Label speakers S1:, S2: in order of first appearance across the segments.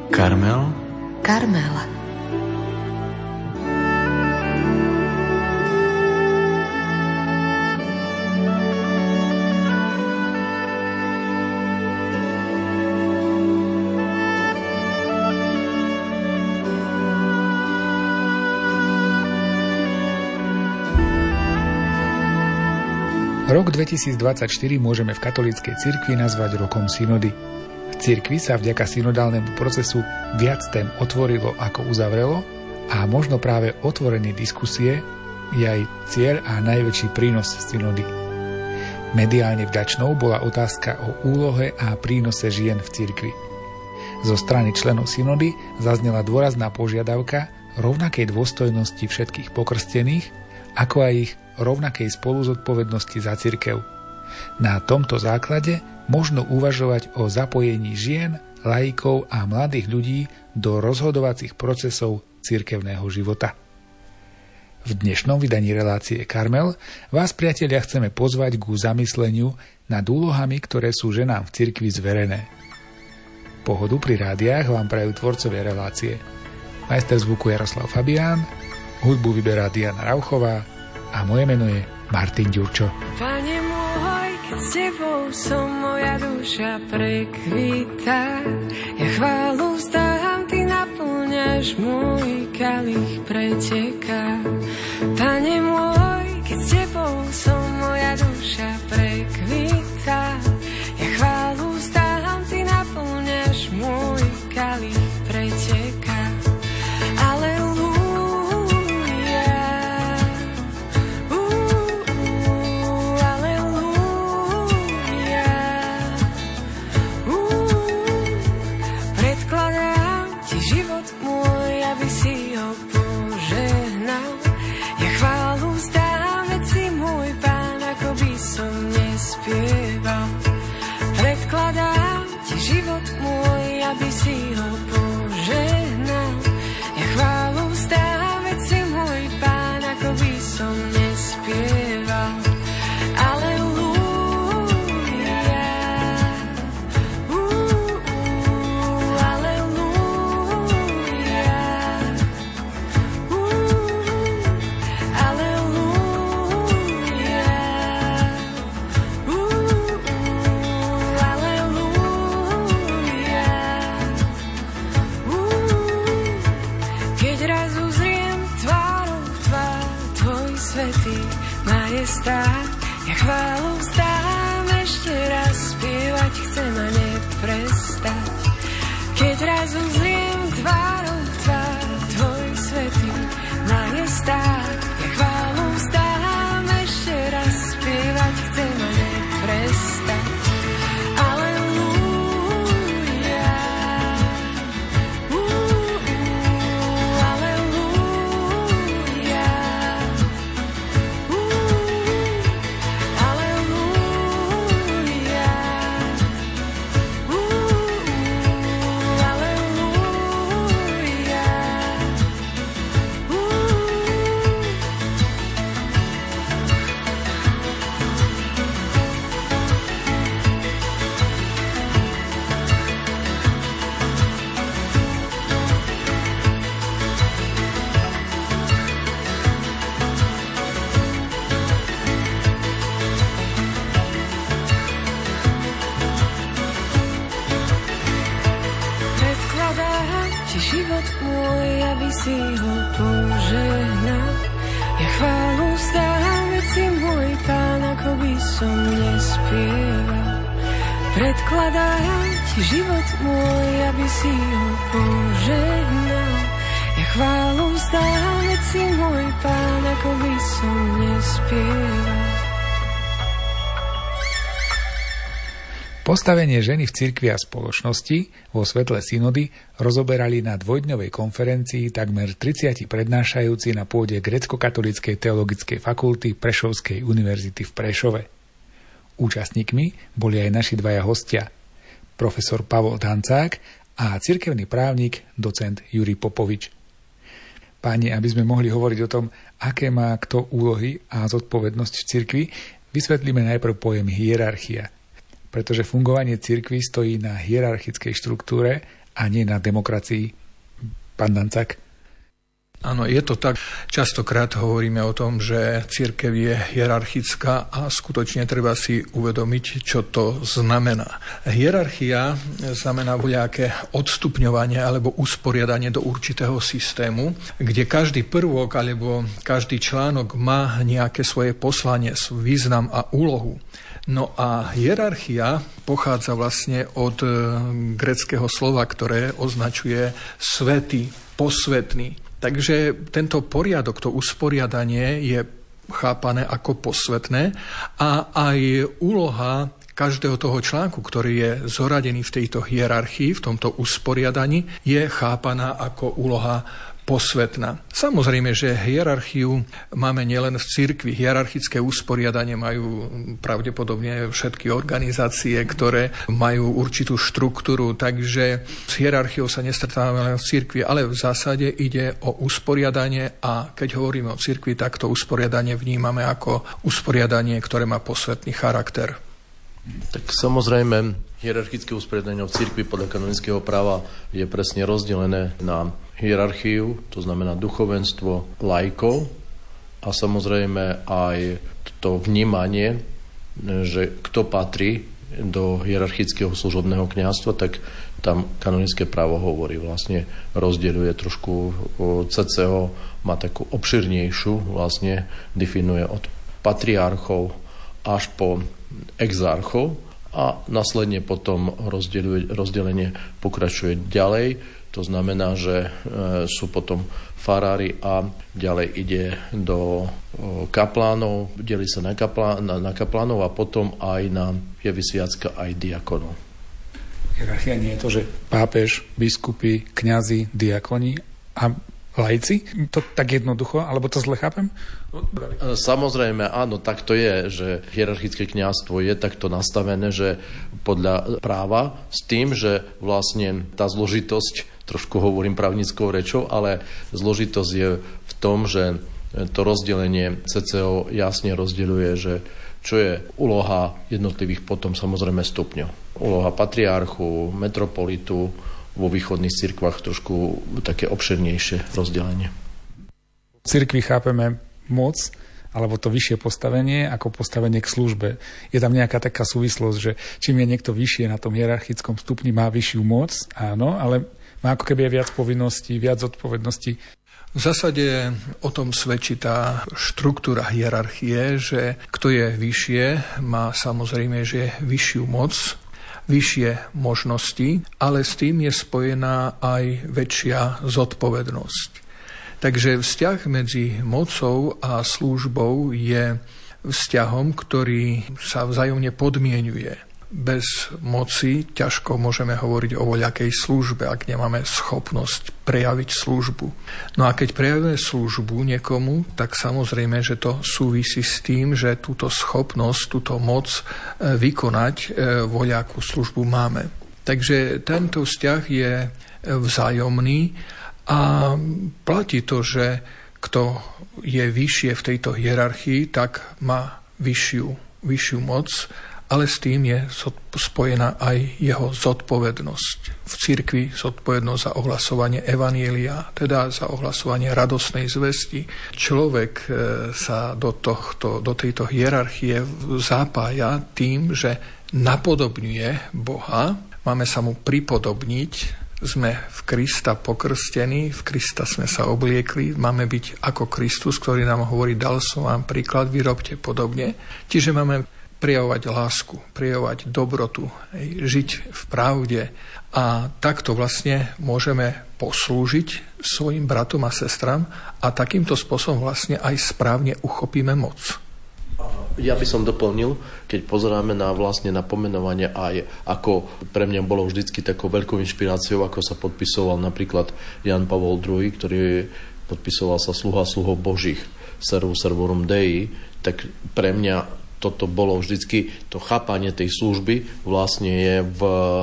S1: Karmel.
S2: Karmel.
S3: Rok 2024 môžeme v katolíckej cirkvi nazvať rokom synody. V cirkvi sa vďaka synodálnemu procesu viac tém otvorilo ako uzavrelo a možno práve otvorenie diskusie je aj cieľ a najväčší prínos synody. Mediálne vďačnou bola otázka o úlohe a prínose žien v cirkvi. Zo strany členov synody zaznela dôrazná požiadavka rovnakej dôstojnosti všetkých pokrstených, ako aj ich rovnakej spoluzodpovednosti za cirkev. Na tomto základe možno uvažovať o zapojení žien, laikov a mladých ľudí do rozhodovacích procesov cirkevného života. V dnešnom vydaní relácie Karmel vás, priatelia, chceme pozvať ku zamysleniu nad úlohami, ktoré sú ženám v cirkvi zverené. Pohodu pri rádiách vám prajú tvorcovia relácie. Majster zvuku Jaroslav Fabián, hudbu vyberá Diana Rauchová a moje meno je Martin Ďurčo.
S4: Pane môj, keď s tebou som, moja duša prekvitá. Ja chválu vzdám, ty naplňaš, môj kalich preteká. Pane môj, keď s tebou som, moja duša prekvitá. Ja chválu vzdám, ty naplňaš, môj kalich preteká. Predkladám ti život môj, aby si ho požehnal. Ja chválu vzdám, veď si môj Pán, ako by som nespieval. Aleluja, aleluja, majestát, ja chválu vzdám, ešte raz spievať chcem a neprestať. Keď raz uzriem tvárou v tvár tvoj svätý majestát, ja chválu vzdám, ešte raz spievať chcem a neprestať. Život môj, aby si ho požehnal. Ja chválu vzdám, veď si môj Pán, ako by som nespieval. Predkladám ti život môj, aby si ho požehnal. Ja chválu vzdám, veď si môj Pán, ako by som nespieval.
S3: Postavenie ženy v cirkvi a spoločnosti vo svetle synody rozoberali na dvojdňovej konferencii takmer 30 prednášajúci na pôde Grécko-katolíckej teologickej fakulty Prešovskej univerzity v Prešove. Účastníkmi boli aj naši dvaja hostia, profesor Pavol Tancák a cirkevný právnik docent Jurij Popovič. Páni, aby sme mohli hovoriť o tom, aké má kto úlohy a zodpovednosť v cirkvi, vysvetlíme najprv pojem hierarchia. Pretože fungovanie cirkvi stojí na hierarchickej štruktúre a nie na demokracii. Pán Dancák?
S1: Áno, je to tak. Častokrát hovoríme o tom, že cirkev je hierarchická a skutočne treba si uvedomiť, čo to znamená. Hierarchia znamená voľaké odstupňovanie alebo usporiadanie do určitého systému, kde každý prvok alebo každý článok má nejaké svoje poslanie, význam a úlohu. No a hierarchia pochádza vlastne od gréckeho slova, ktoré označuje svätý, posvätný. Takže tento poriadok, to usporiadanie je chápané ako posvätné a aj úloha každého toho článku, ktorý je zoradený v tejto hierarchii, v tomto usporiadaní, je chápaná ako úloha posvätná. Samozrejme, že hierarchiu máme nielen v cirkvi. Hierarchické usporiadanie majú pravdepodobne všetky organizácie, ktoré majú určitú štruktúru, takže s hierarchiou sa nestretávame len v cirkvi, ale v zásade ide o usporiadanie a keď hovoríme o cirkvi, tak to usporiadanie vnímame ako usporiadanie, ktoré má posvätný charakter.
S2: Tak samozrejme, hierarchické usporiadanie v cirkvi podľa kanonického práva je presne rozdelené na hierarchiu, to znamená duchovenstvo laikov a samozrejme aj to vnímanie, že kto patrí do hierarchického služobného kňazstva, tak tam kanonické právo hovorí, vlastne rozdeľuje trošku CCO, má takú obširnejšiu, vlastne definuje od patriarchov až po exarchov a následne potom rozdelenie pokračuje ďalej. To znamená, že sú potom farári a ďalej ide do kaplánov, delí sa na kaplánov a potom aj na javy sviatska aj diakonov.
S3: Hierarchia nie je to, že pápež, biskupy, kňazi, diakoni a laici? To tak jednoducho, alebo to zle chápem?
S2: Samozrejme, áno, tak to je, že hierarchické kňazstvo je takto nastavené, že podľa práva s tým, že vlastne tá zložitosť, trošku hovorím právnickou rečou, ale zložitosť je v tom, že to rozdelenie CCO jasne rozdeľuje, že čo je úloha jednotlivých potom samozrejme stupňov. Úloha patriarchu, metropolitu, vo východných cirkvách trošku také obširnejšie rozdelenie.
S3: V cirkvi chápeme moc, alebo to vyššie postavenie, ako postavenie k službe. Je tam nejaká taká súvislosť, že čím je niekto vyššie na tom hierarchickom stupni, má vyššiu moc, áno, ale má ako keby viac povinností, viac zodpovedností.
S1: V zásade o tom svedčí tá štruktúra hierarchie, že kto je vyššie, má samozrejme, že vyššiu moc, vyššie možnosti, ale s tým je spojená aj väčšia zodpovednosť. Takže vzťah medzi mocou a službou je vzťahom, ktorý sa vzájomne podmienuje. Bez moci ťažko môžeme hovoriť o voľakej službe, ak nemáme schopnosť prejaviť službu. No a keď prejavíme službu niekomu, tak samozrejme, že to súvisí s tým, že túto schopnosť, túto moc vykonať voľakú službu máme. Takže tento vzťah je vzájomný a platí to, že kto je vyššie v tejto hierarchii, tak má vyššiu moc, ale s tým je spojená aj jeho zodpovednosť. V cirkvi zodpovednosť za ohlasovanie evanjelia, teda za ohlasovanie radosnej zvesti. Človek sa do tejto hierarchie zapája tým, že napodobňuje Boha, máme sa mu pripodobniť, sme v Krista pokrstení, v Krista sme sa obliekli, máme byť ako Kristus, ktorý nám hovorí, dal som vám príklad, vyrobte podobne. Čiže máme prejavovať lásku, prejavovať dobrotu, žiť v pravde a takto vlastne môžeme poslúžiť svojim bratom a sestram a takýmto spôsobom vlastne aj správne uchopíme moc.
S2: Ja by som doplnil, keď pozeráme na pomenovanie aj ako pre mňa bolo vždycky takou veľkou inšpiráciou, ako sa podpisoval napríklad Jan Pavol II, ktorý podpisoval sa sluhov Božích, servorum Dei, tak pre mňa toto bolo vždycky, to chápanie tej služby vlastne je v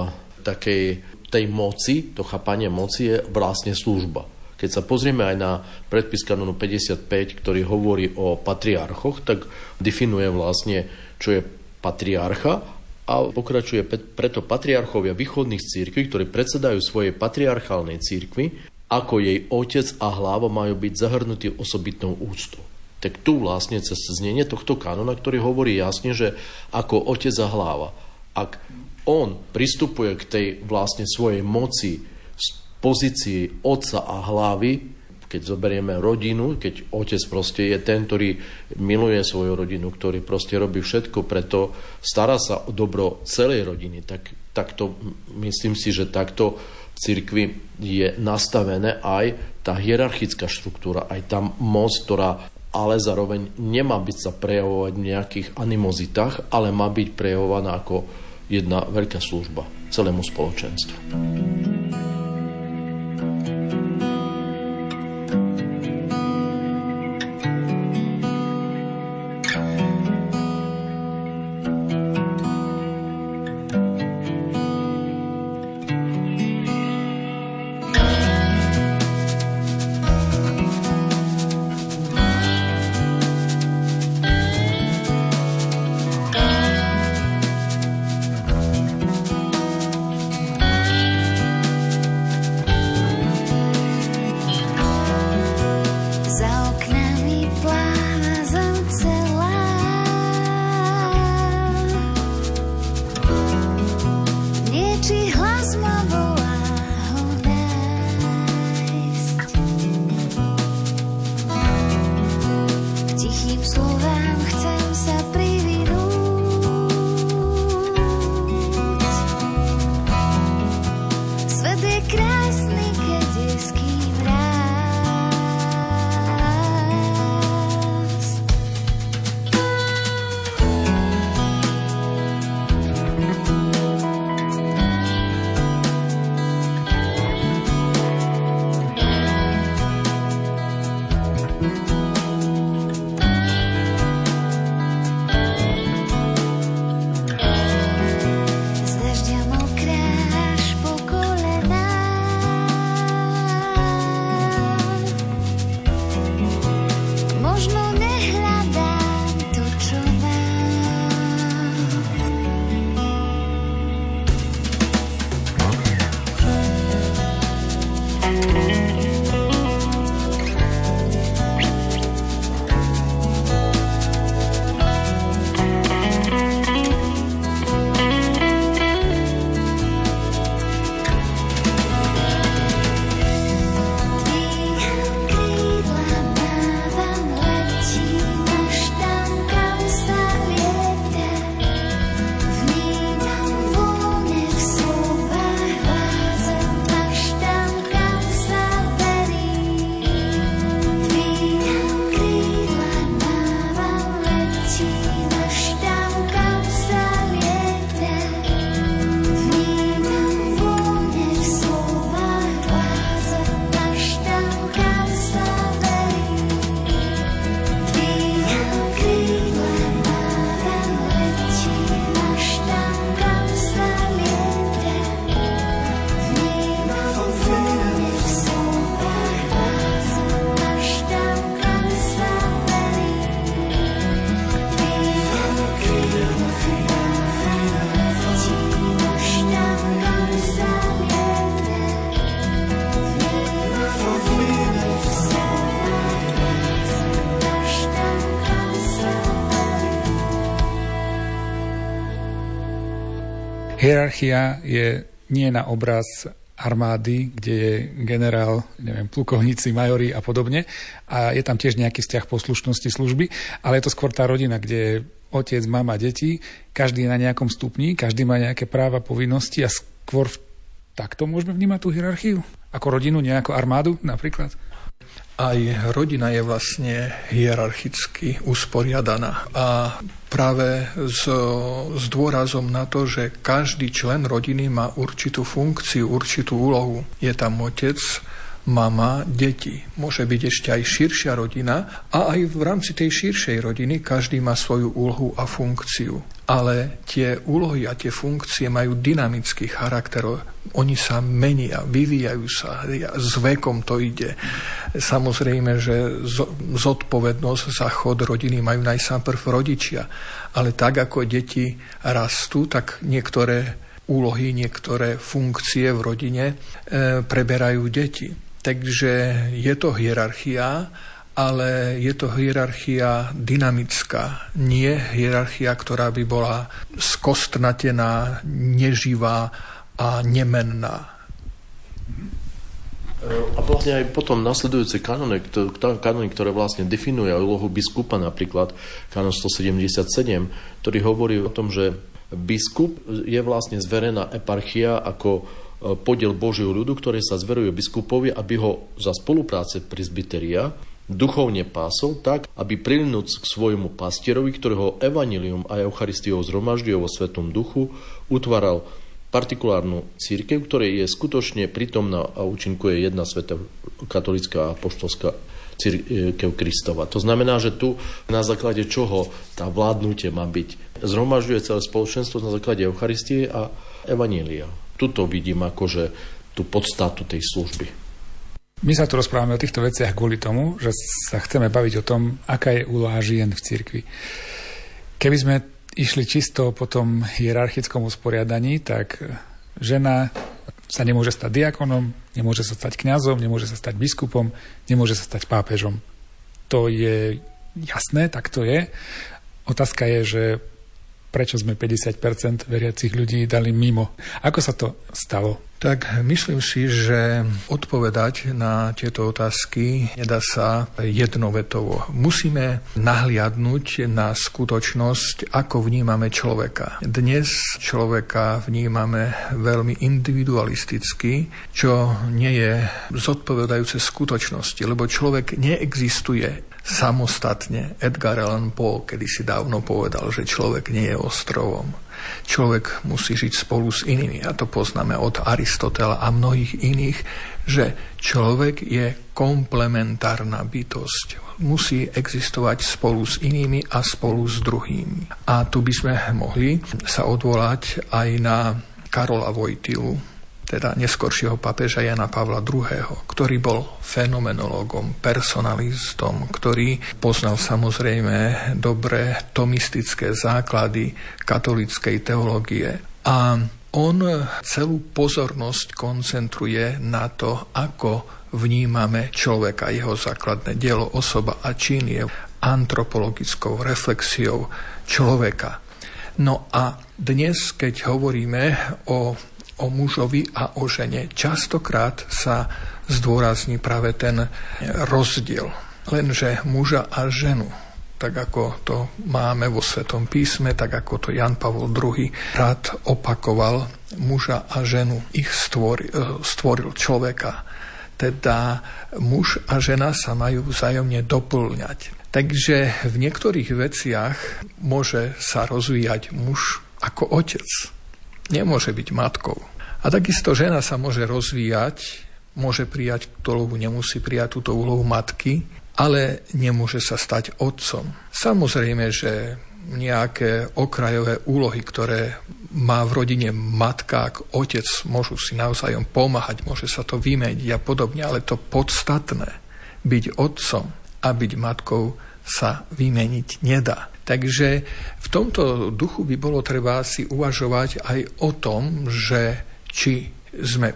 S2: takej tej moci, to chápanie moci je vlastne služba. Keď sa pozrieme aj na predpis kanonu 55, ktorý hovorí o patriarchoch, tak definuje vlastne, čo je patriarcha A pokračuje preto patriarchovia východných cirkví, ktorí predsedajú svojej patriarchálnej cirkvi, ako jej otec a hlava majú byť zahrnutí osobitnou úctou. Tak tu vlastne cez znenie tohto kanona, ktorý hovorí jasne, že ako otec a hlava, ak on pristupuje k tej vlastne svojej moci z pozícii otca a hlavy, keď zoberieme rodinu, keď otec proste je ten, ktorý miluje svoju rodinu, ktorý proste robí všetko, preto stará sa o dobro celej rodiny, tak to myslím si, že takto v cirkvi je nastavené aj tá hierarchická štruktúra, aj tá moc, ktorá ale zároveň nemá byť sa prejavovať v nejakých animozitách, ale má byť prejavovaná ako jedna veľká služba celému spoločenstvu.
S3: Hierarchia je nie na obraz armády, kde je generál, plukovníci, majori a podobne. A je tam tiež nejaký vzťah poslušnosti služby, ale je to skôr tá rodina, kde je otec, mama, deti, každý je na nejakom stupni, každý má nejaké práva, povinnosti a skôr takto môžeme vnímať tú hierarchiu? Ako rodinu, nejakú armádu napríklad?
S1: Aj rodina je vlastne hierarchicky usporiadaná a práve s dôrazom na to, že každý člen rodiny má určitú funkciu, určitú úlohu. Je tam otec, mama, deti. Môže byť ešte aj širšia rodina a aj v rámci tej širšej rodiny každý má svoju úlohu a funkciu. ale tie úlohy a tie funkcie majú dynamický charakter. Oni sa menia, vyvíjajú sa, s vekom to ide. Samozrejme, že zodpovednosť za chod rodiny majú najprv rodičia, ale tak ako deti rastú, tak niektoré úlohy, niektoré funkcie v rodine preberajú deti. Takže je to hierarchia, ale je to hierarchia dynamická, nie hierarchia, ktorá by bola skostnatená, neživá a nemenná.
S2: A vlastne aj potom nasledujúce kanóny, ktoré vlastne definujú úlohu biskupa, napríklad kanón 177, ktorý hovorí o tom, že biskup je vlastne zverená eparchia ako podiel Božieho ľudu, ktorý sa zveruje biskupovi, aby ho za spolupráce presbyteria duchovne pásol tak, aby prilinúc k svojmu pastierovi, ktorého evanjelium a eucharistiou zhromažďuje vo Svetom duchu, utváral partikulárnu cirkev, ktorej je skutočne prítomná a účinkuje jedna sveta katolícka a apoštolská cirkev Kristova. To znamená, že tu na základe čoho tá vládnutie má byť. Zhromažďuje celé spoločenstvo na základe eucharistie a evanjelia. Tuto vidím akože tú podstatu tej služby.
S3: My sa tu rozprávame o týchto veciach kvôli tomu, že sa chceme baviť o tom, aká je úloha žien v cirkvi. Keby sme išli čisto po tom hierarchickom usporiadaní, tak žena sa nemôže stať diakonom, nemôže sa stať kňazom, nemôže sa stať biskupom, nemôže sa stať pápežom. To je jasné, tak to je. Otázka je, že prečo sme 50% veriacich ľudí dali mimo. Ako sa to stalo?
S1: Tak myslím si, že odpovedať na tieto otázky nedá sa jednovetovo. Musíme nahliadnúť na skutočnosť, ako vnímame človeka. Dnes človeka vnímame veľmi individualisticky, čo nie je zodpovedajúce skutočnosti, lebo človek neexistuje samostatne. Edgar Allan Poe kedysi dávno povedal, že človek nie je ostrovom. Človek musí žiť spolu s inými. A to poznáme od Aristotela a mnohých iných, že človek je komplementárna bytosť. Musí existovať spolu s inými a spolu s druhými. A tu by sme mohli sa odvolať aj na Karola Wojtylu, teda neskoršieho pápeža Jana Pavla II., ktorý bol fenomenológom, personalistom, ktorý poznal samozrejme dobre tomistické základy katolíckej teológie. A on celú pozornosť koncentruje na to, ako vnímame človeka, jeho základné dielo, osoba a čin je antropologickou reflexiou človeka. No a dnes, keď hovoríme o mužovi a o žene, častokrát sa zdôrazní práve ten rozdiel. Lenže muža a ženu, tak ako to máme vo Svetom písme, tak ako to Jan Pavol II rád opakoval, muža a ženu ich stvoril človeka. Teda muž a žena sa majú vzájomne doplňať. Takže v niektorých veciach môže sa rozvíjať muž ako otec. Nemôže byť matkou. A takisto žena sa môže rozvíjať, môže prijať túto úlohu, nemusí prijať túto úlohu matky, ale nemôže sa stať otcom. Samozrejme, že nejaké okrajové úlohy, ktoré má v rodine matka a otec, môžu si navzájom pomáhať, môže sa to vymeniť a podobne, ale to podstatné, byť otcom a byť matkou, sa vymeniť nedá. Takže v tomto duchu by bolo treba si uvažovať aj o tom, že či sme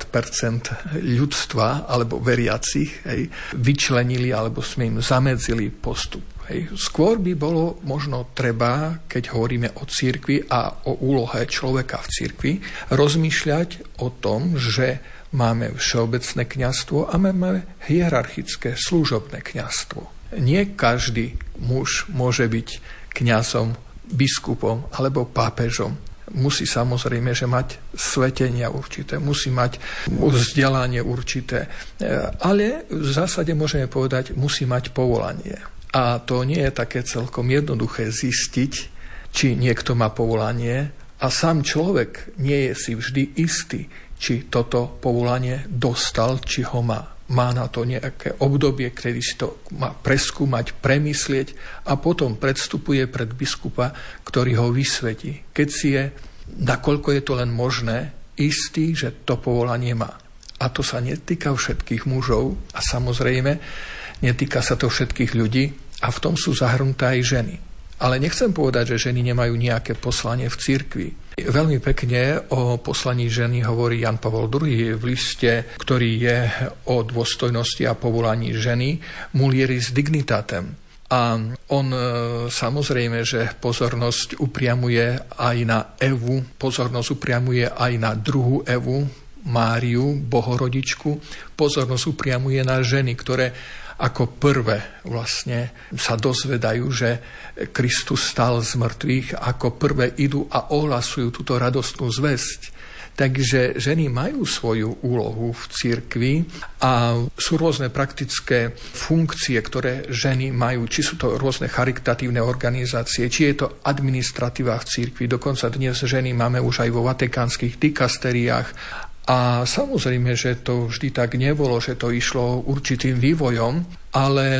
S1: 50% ľudstva alebo veriacich vyčlenili alebo sme im zamedzili postup. Skôr by bolo možno treba, keď hovoríme o cirkvi a o úlohe človeka v cirkvi, rozmýšľať o tom, že máme všeobecné kňazstvo a máme hierarchické služobné kňazstvo. Nie každý muž môže byť kňazom, biskupom alebo pápežom. Musí samozrejme, že mať svetenia určité, musí mať vzdelanie určité, ale v zásade môžeme povedať, musí mať povolanie. A to nie je také celkom jednoduché zistiť, či niekto má povolanie a sám človek nie je si vždy istý, či toto povolanie dostal, či ho má. má na to nejaké obdobie, kedy si to má preskúmať, premyslieť a potom predstupuje pred biskupa, ktorý ho vysvetí. Keď si je, nakoľko je to len možné, istý, že to povolanie má. A to sa netýka všetkých mužov a samozrejme netýka sa to všetkých ľudí a v tom sú zahrnuté aj ženy. Ale nechcem povedať, že ženy nemajú nejaké poslanie v cirkvi. Veľmi pekne o poslaní ženy hovorí Jan Pavol II v liste, ktorý je o dôstojnosti a povolaní ženy Mulieris Dignitatem. A on samozrejme, že pozornosť upriamuje aj na Evu, pozornosť upriamuje aj na druhú Evu, Máriu, Bohorodičku, pozornosť upriamuje na ženy, ktoré ako prvé vlastne sa dozvedajú, že Kristus stal z mŕtvych, ako prvé idú a ohlasujú túto radostnú zvesť. Takže ženy majú svoju úlohu v cirkvi a sú rôzne praktické funkcie, ktoré ženy majú, či sú to rôzne charitatívne organizácie, či je to administratíva v cirkvi. Dokonca dnes ženy máme už aj vo vatikánskych dikasteriách. A samozrejme, že to vždy tak nebolo, že to išlo určitým vývojom, ale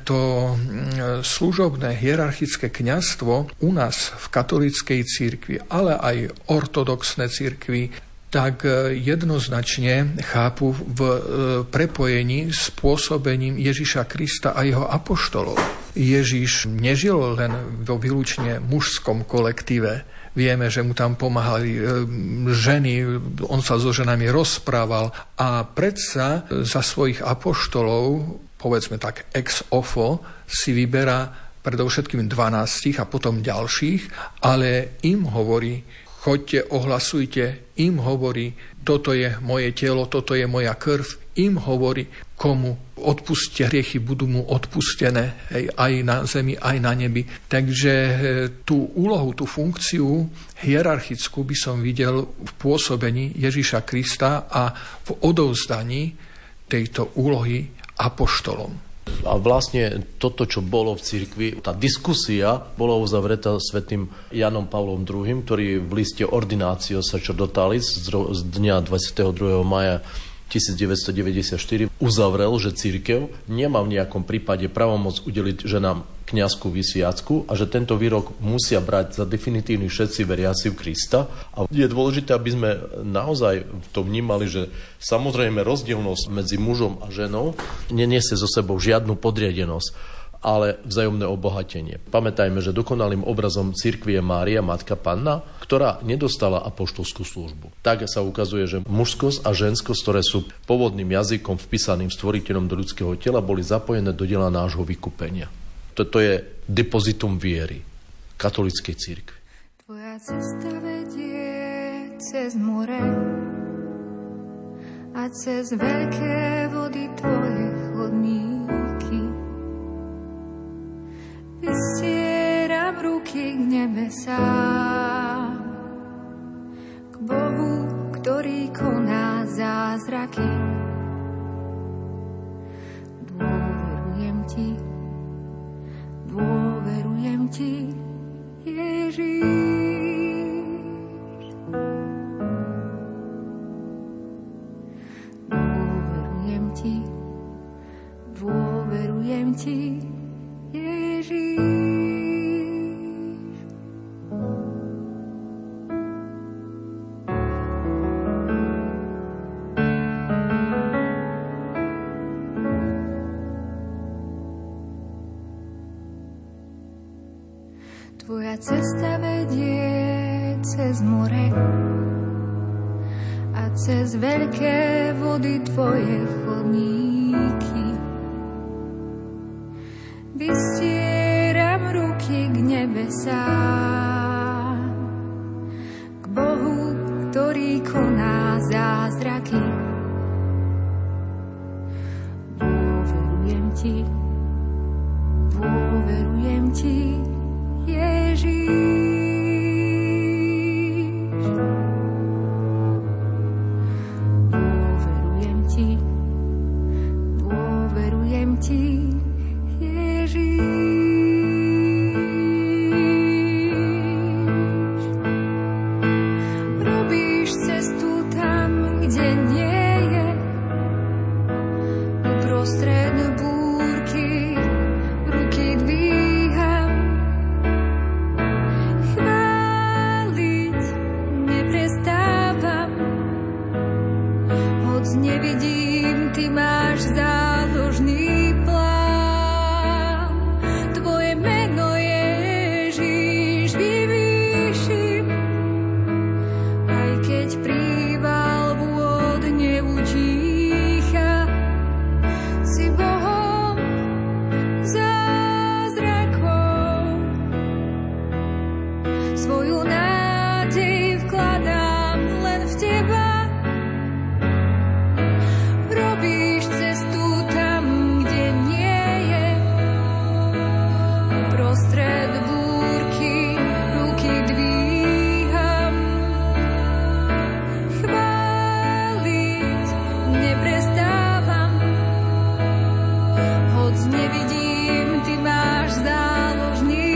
S1: to služobné hierarchické kňazstvo u nás v katolíckej cirkvi, ale aj ortodoxné cirkvi, tak jednoznačne chápu v prepojení s pôsobením Ježiša Krista a jeho apoštolov. Ježiš nežil len vo výlučne mužskom kolektíve. Vieme, že mu tam pomáhali ženy, on sa so ženami rozprával a predsa za svojich apoštolov, povedzme tak ex ofo, si vyberá predovšetkým 12 a potom ďalších, ale im hovorí, choďte, ohlasujte, im hovorí, toto je moje telo, toto je moja krv, im hovorí, komu odpustia hriechy, budú mu odpustené, aj na zemi, aj na nebi. Takže tú úlohu, tú funkciu hierarchickú by som videl v pôsobení Ježiša Krista a v odovzdaní tejto úlohy apoštolom.
S2: A vlastne toto, čo bolo v cirkvi, tá diskusia bola uzavretá svätým Janom Pavlom II, ktorý v liste Ordinatio Sacerdotalis z dňa 22. maja 1994 uzavrel, že cirkev nemá v nejakom prípade pravomoc udeliť ženám kňazskú vysviacku a že tento výrok musia brať za definitívny všetci veriaci v Krista. A je dôležité, aby sme naozaj to vnímali, že samozrejme rozdielnosť medzi mužom a ženou neniesie so sebou žiadnu podriadenosť, ale vzájomné obohatenie. Pamätajme, že dokonalým obrazom cirkvi je Mária, Matka Panna, ktorá nedostala apoštolskú službu. Tak sa ukazuje, že mužskosť a ženskosť, ktoré sú pôvodným jazykom vpísaným stvoriteľom do ľudského tela, boli zapojené do diela nášho vykúpenia. Toto je depozitum viery katolíckej cirkvi.
S5: Tvoja cesta vedie cez more a cez veľké vody tvoje chodníky. Vystieram ruky k nebesám, k Bohu, ktorý koná zázraky. Dôverujem ti, Ježiš. Dôverujem ti, Ježiš. Tvoja cesta vedie cez more a cez veľké vody tvoje chodníky. Vystieram ruky k nebesám, k Bohu, ktorý koná zázraky. Dôverujem ti, Ježiš. Dôverujem ti, Ježiš. Hoď nevidím, ty máš záložný plán. Tvoje meno Ježiš vyvýšim, aj keď príval vôd neutícha. Si Bohom zázrakov, svoju nádej vkladám len v teba. Robíš cestu tam, kde nie je. Uprostred búrky ruky dvíham. Chváliť neprestávam. Hoď nevidím, ty máš záložný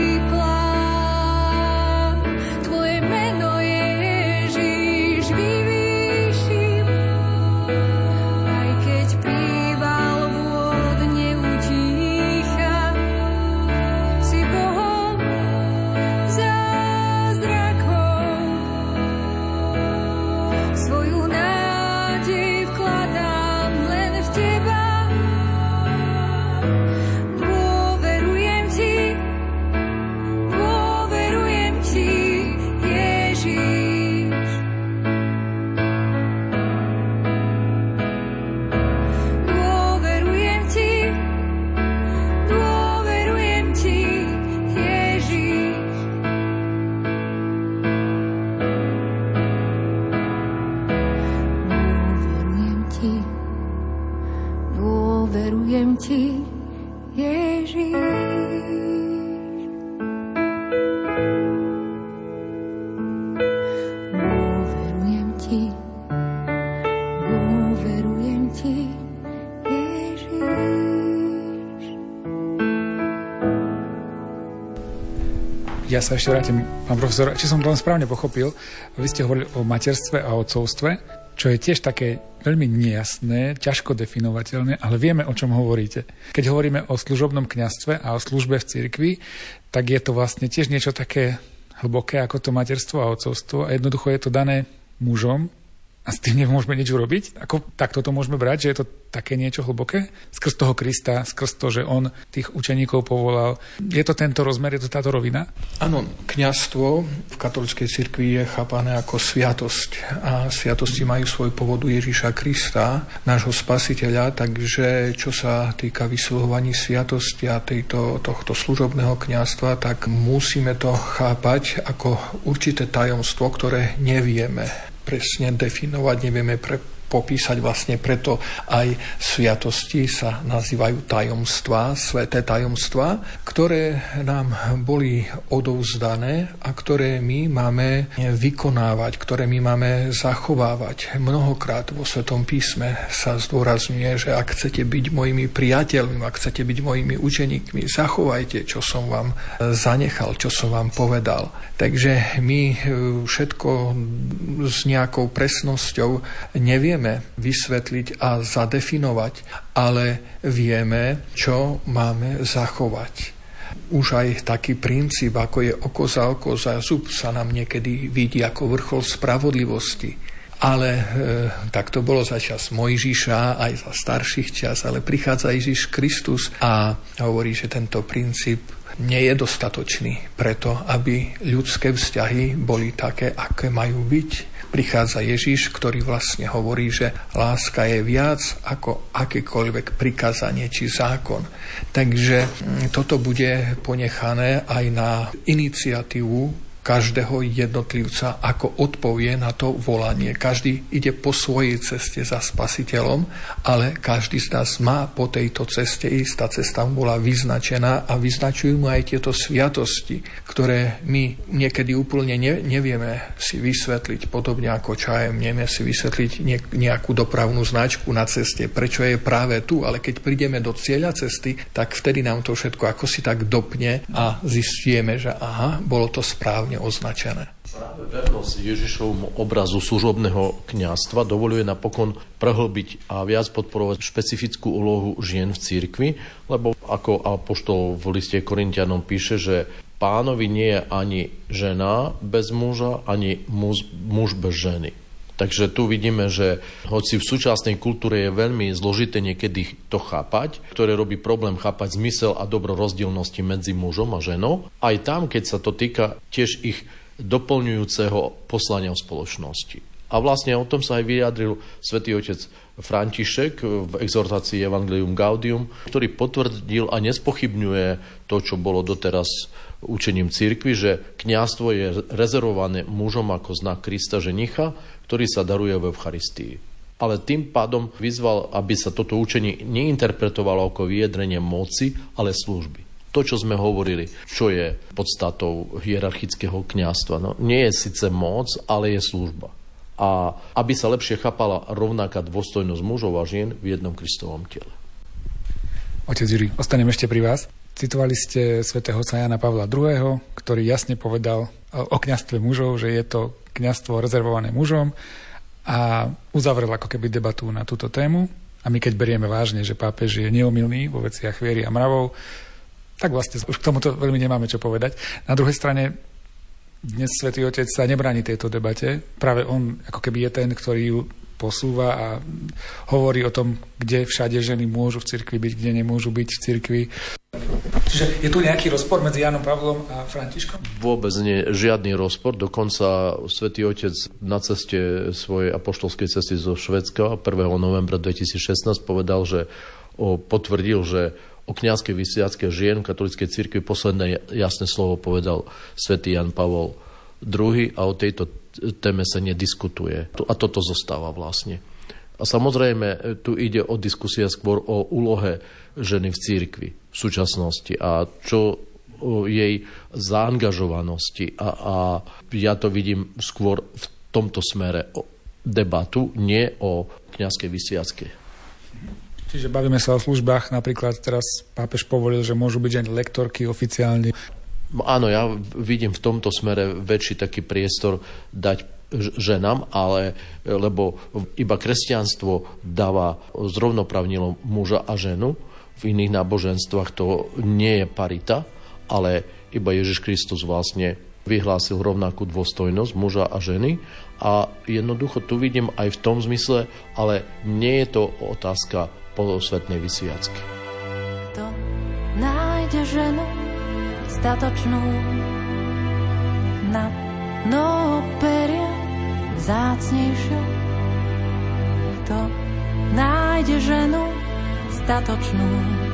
S5: plán. Tvoje meno Ježiš vyvýšim, aj keď príval vôd neutícha. Si Bohom zázrakov, svoju nádej vkladám len v teba. Dôverujem ti, Ježiš. Dôverujem ti, Ježiš. Dôverujem ti, Ježiš. Dôverujem ti, Ježiš.
S3: Ja sa ešte vrátim, pán profesor, či som to len správne pochopil. Vy ste hovorili o materstve a otcovstve, čo je tiež také veľmi nejasné, ťažko definovateľné, ale vieme, o čom hovoríte. Keď hovoríme o služobnom kňazstve a o službe v cirkvi, tak je to vlastne tiež niečo také hlboké ako to materstvo a otcovstvo a jednoducho je to dané mužom a s tým nemôžeme nič urobiť. Ako takto to môžeme brať, že je to také niečo hlboké? Skrz toho Krista, skrz to, že on tých učeníkov povolal. Je to tento rozmer, je to táto rovina?
S1: Áno, kňazstvo v katolíckej cirkvi je chápané ako sviatosť a sviatosti majú svoj pôvod u Ježiša Krista, nášho spasiteľa, takže čo sa týka vysluhovaní sviatosti a tohto služobného kňazstva, tak musíme to chápať ako určité tajomstvo, ktoré nevieme presne definovať, nevieme popísať, vlastne preto aj sviatosti sa nazývajú tajomstvá, sväté tajomstvá, ktoré nám boli odovzdané a ktoré my máme vykonávať, ktoré my máme zachovávať. Mnohokrát vo Svätom písme sa zdôrazňuje, že ak chcete byť mojimi priateľmi, ak chcete byť mojimi učeníkmi, zachovajte, čo som vám zanechal, čo som vám povedal. Takže my všetko s nejakou presnosťou nevieme vysvetliť a zadefinovať, ale vieme, čo máme zachovať. Už aj taký princíp, ako je oko za zub, sa nám niekedy vidí ako vrchol spravodlivosti. Ale tak to bolo za čas Mojžiša, aj za starších čas, ale prichádza Ježiš Kristus a hovorí, že tento princíp nie je dostatočný preto, aby ľudské vzťahy boli také, aké majú byť. Prichádza Ježiš, ktorý vlastne hovorí, že láska je viac ako akékoľvek prikázanie či zákon. Takže toto bude ponechané aj na iniciatívu každého jednotlivca, ako odpovie na to volanie. Každý ide po svojej ceste za spasiteľom, ale každý z nás má po tejto ceste ísť. Tá cesta mu bola vyznačená a vyznačujú mu aj tieto sviatosti, ktoré my niekedy úplne nevieme si vysvetliť, podobne ako nevieme si vysvetliť nejakú dopravnú značku na ceste, prečo je práve tu, ale keď prídeme do cieľa cesty, tak vtedy nám to všetko ako si tak dopne a zistíme, že aha, bolo to správne označené.
S2: Práve vernosť Ježišovmu obrazu služobného kňazstva dovoľuje napokon prehlbiť a viac podporovať špecifickú úlohu žien v cirkvi, lebo ako apoštol v liste Korintianom píše, že pánovi nie je ani žena bez muža, ani muž bez ženy. Takže tu vidíme, že hoci v súčasnej kultúre je veľmi zložité niekedy to chápať, ktoré robí problém chápať zmysel a dobro rozdielnosti medzi mužom a ženou, aj tam, keď sa to týka tiež ich doplňujúceho poslania v spoločnosti. A vlastne o tom sa aj vyjadril svätý otec František v exhortácii Evangelium Gaudium, ktorý potvrdil a nespochybňuje to, čo bolo doteraz učením cirkvi, že kňazstvo je rezervované mužom ako znak Krista ženicha, ktorý sa daruje v Eucharistii. Ale tým pádom vyzval, aby sa toto učenie neinterpretovalo ako vyjadrenie moci, ale služby. To, čo sme hovorili, čo je podstatou hierarchického kňazstva. No, nie je síce moc, ale je služba. A aby sa lepšie chápala rovnaká dôstojnosť mužov a žien v jednom Kristovom tele.
S3: Otec Juri, ostanem ešte pri vás. Citovali ste svätého otca Jana Pavla II., ktorý jasne povedal o kňazstve mužov, že je to kňazstvo rezervované mužom a uzavrel ako keby debatu na túto tému. A my keď berieme vážne, že pápež je neomylný vo veciach viery a mravov, tak vlastne už k tomuto veľmi nemáme čo povedať. Na druhej strane dnes svätý otec sa nebráni tejto debate. Práve on ako keby je ten, ktorý ju posúva a hovorí o tom, kde všade ženy môžu v cirkvi byť, kde nemôžu byť v cirkvi. Čiže je tu nejaký rozpor medzi Jánom Pavlom a Františkom?
S2: Vôbec nie, žiadny rozpor. Dokonca svätý otec na ceste svojej apoštolskej cesty zo Švédska 1. novembra 2016 povedal, že potvrdil, že o kňazskej vysviacke žien v katolíckej cirkvi posledné jasné slovo povedal svätý Ján Pavol II a o tejto téme sa nediskutuje. A toto zostáva vlastne. A samozrejme, tu ide o diskusia skôr o úlohe ženy v cirkvi v súčasnosti a čo o jej zaangažovanosti. A ja to vidím skôr v tomto smere o debatu, nie o kňazskej vysviacke.
S3: Čiže bavíme sa o službách, napríklad teraz pápež povolil, že môžu byť aj lektorky oficiálne.
S2: Áno, ja vidím v tomto smere väčší taký priestor dať ženám, lebo iba kresťanstvo dáva zrovnoprávnilo muža a ženu. V iných náboženstvách to nie je parita, ale iba Ježiš Kristus vlastne vyhlásil rovnakú dôstojnosť muža a ženy. A jednoducho tu vidím aj v tom zmysle, ale nie je to otázka polosvetnej vysviacky.
S5: Kto nájde ženu statočnú na dno peria vzácnejšiu? Kto nájde ženu statočnú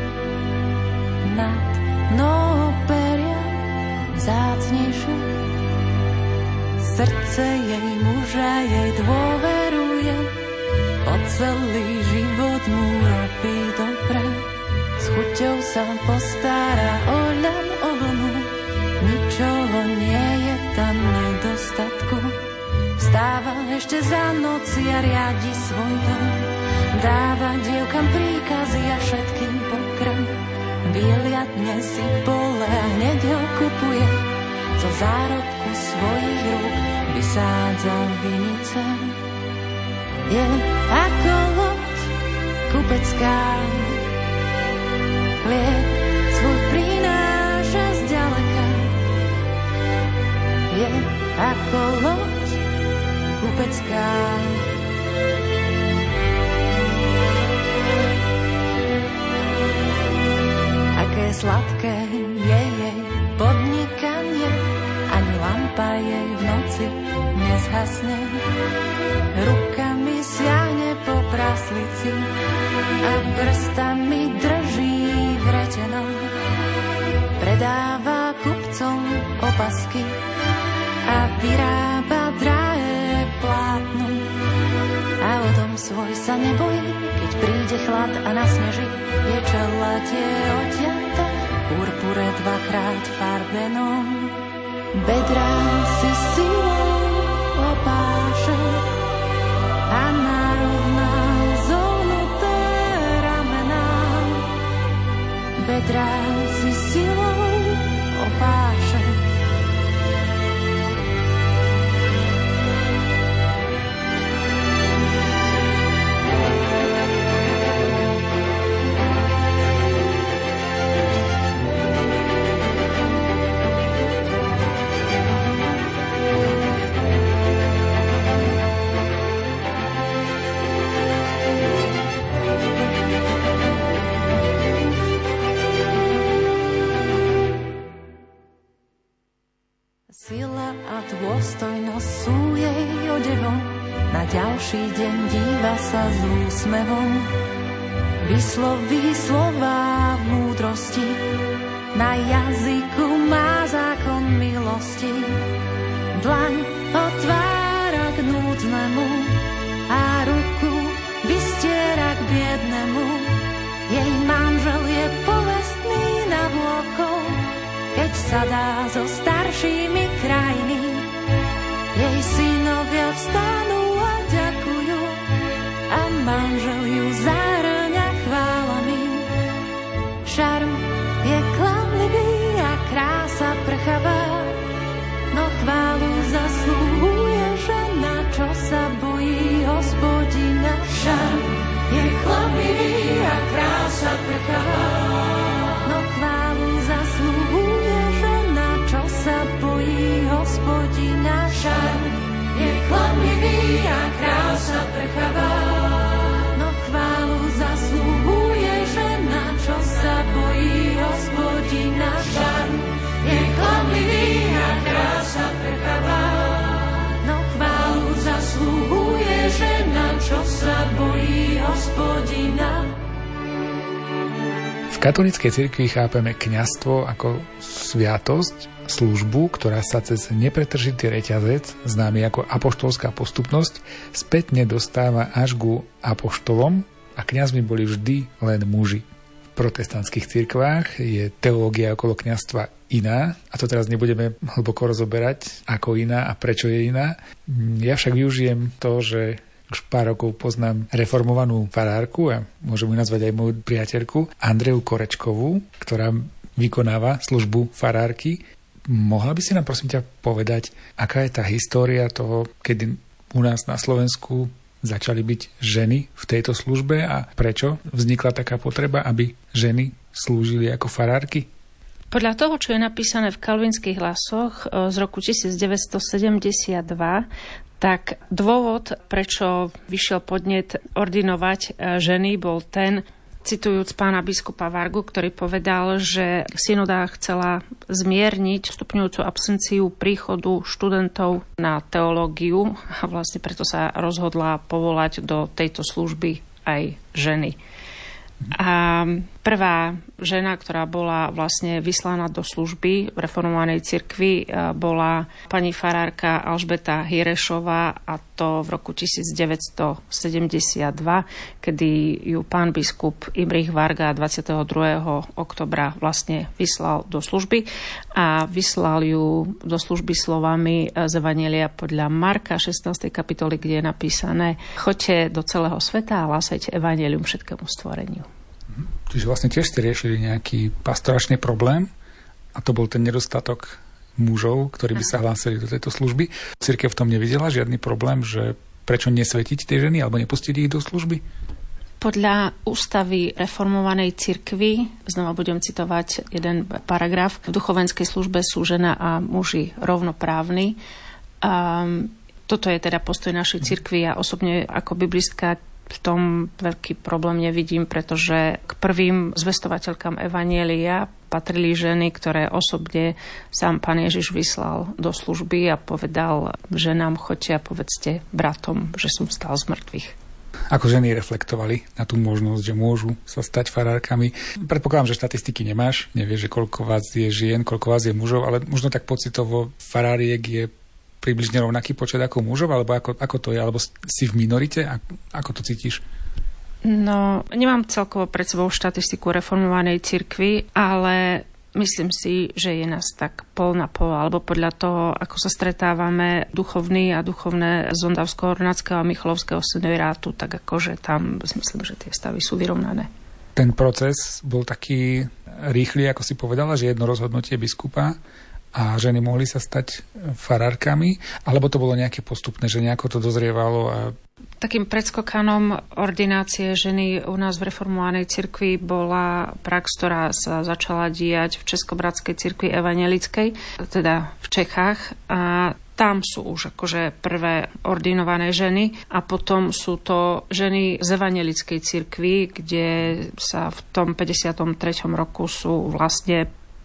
S5: na dno peria vzácnejšiu? Srdce jej muža jej dôveruje, po celý život mu robí dobre. S chuťou sa postará o ľan, o vlnu, ničoho nie je tam nedostatku. Vstáva ešte za noci a riadi svoj dom, dáva dievkam príkazy a všetkým pokrm. Vyliadne si pole a hneď ho kupuje, zo zárobku svojich rúk vysádza vinice. Je ako loď kupecká, chlieb svoj prináša zďaleka. Je ako loď kupecká. Aké sladké je jej podnikanie, ani lampa jej v noci nezhasne. Rukami siahne po praslici a prstami drží vreteno. Predáva kupcom opasky a vyrába drahé plátno. A o dom svoj sa nebojí, keď príde chlad a nasneží. Je čeladie odťata, purpure dvakrát farbenom. Bedrá si silou opáše a narovná zohnuté ramená. Bedrá si silou opáše. úsmevom vysloví slova múdrosti. Na jazyku má zákon milosti. Dlaň otvára k núdznemu a ruku vystiera k biednemu. Jej manžel je povestný navôkol, keď sa dá so staršími krajiny. Jej synovia vstanú a ďakujú a manžel ju zahrňa chválami. Šarm je klamlivý a krása prchavá, no chválu zaslúhuje žena, čo sa bojí Hospodina. Šarm je klamlivý a krása prchavá, no chválu zaslúhuje žena, čo sa bojí Hospodina. Šarm je klamlivý a krása prchavá, no chválu zaslúhuje žena, čo sa bojí Hospodina. Šarm je klamlivý a krása prchavá, no chválu zaslúhuje žena, čo sa bojí Hospodina.
S3: V katolíckej cirkvi chápeme kňazstvo ako sviatosť, službu, ktorá sa cez nepretržitý reťazec, známy ako apoštolská postupnosť, spätne dostáva až ku apoštolom a kňazmi boli vždy len muži. V protestantských cirkvách je teológia okolo kňazstva iná a to teraz nebudeme hlboko rozoberať, ako iná a prečo je iná. Ja však využijem to, že už pár rokov poznám reformovanú farárku a môžem ju nazvať aj moju priateľku Andreju Korečkovú, ktorá vykonáva službu farárky. Mohla by si nám prosím ťa povedať, aká je tá história toho, kedy u nás na Slovensku začali byť ženy v tejto službe a prečo vznikla taká potreba, aby ženy slúžili ako farárky?
S6: Podľa toho, čo je napísané v Kalvinských hlasoch z roku 1972, tak dôvod, prečo vyšiel podnet ordinovať ženy, bol ten, citujúc pána biskupa Vargu, ktorý povedal, že synoda chcela zmierniť stupňujúcu absenciu príchodu študentov na teológiu a vlastne preto sa rozhodla povolať do tejto služby aj ženy. A prvá žena, ktorá bola vlastne vyslaná do služby v reformovanej cirkvi, bola pani farárka Alžbeta Hirešová, a to v roku 1972, kedy ju pán biskup Imrich Varga 22. oktobra vlastne vyslal do služby a vyslal ju do služby slovami z Evanjelia podľa Marka 16. kapitoly, kde je napísané: choďte do celého sveta a hlásajte evanjelium všetkému stvoreniu.
S3: Čiže vlastne tiež ste riešili nejaký pastoračný problém a to bol ten nedostatok mužov, ktorí by sa hlásili do tejto služby. Cirkev v tom nevidela žiadny problém, že prečo nesvetiť tie ženy alebo nepustiť ich do služby?
S6: Podľa ústavy reformovanej cirkvi, znova budem citovať jeden paragraf, v duchovenskej službe sú žena a muži rovnoprávni. Toto je teda postoj našej cirkvi. Ja osobne ako biblistka v tom veľký problém nevidím, pretože k prvým zvestovateľkám evanjelia patrili ženy, ktoré osobne sám pán Ježiš vyslal do služby a povedal ženám: choďte a povedzte bratom, že som vstal z mŕtvych.
S3: Ako ženy reflektovali na tú možnosť, že môžu sa stať farárkami? Predpokladám, že štatistiky nemáš, nevieš, že koľko vás je žien, koľko vás je mužov, ale možno tak pocitovo faráriek je približne rovnaký počet ako mužov, alebo ako to je, alebo si v minorite? Ako to cítiš?
S6: No, nemám celkovo pred sebou štatistiku reformovanej cirkvi, ale myslím si, že je nás tak pol na pol, alebo podľa toho, ako sa stretávame duchovní a duchovné z Ondavsko-Hornáckého a Michalovského synovirátu, tak akože tam myslím, že tie stavy sú vyrovnané.
S3: Ten proces bol taký rýchly, ako si povedala, že jedno rozhodnutie biskupa a ženy mohli sa stať farárkami, alebo to bolo nejaké postupné, že nejako to dozrievalo? A...
S6: Takým predskokanom ordinácie ženy u nás v reformovanej cirkvi bola prax, ktorá sa začala diať v Českobratskej cirkvi evanjelickej, teda v Čechách, a tam sú už akože prvé ordinované ženy a potom sú to ženy z evanjelickej cirkvi, kde sa v tom 53. roku sú vlastne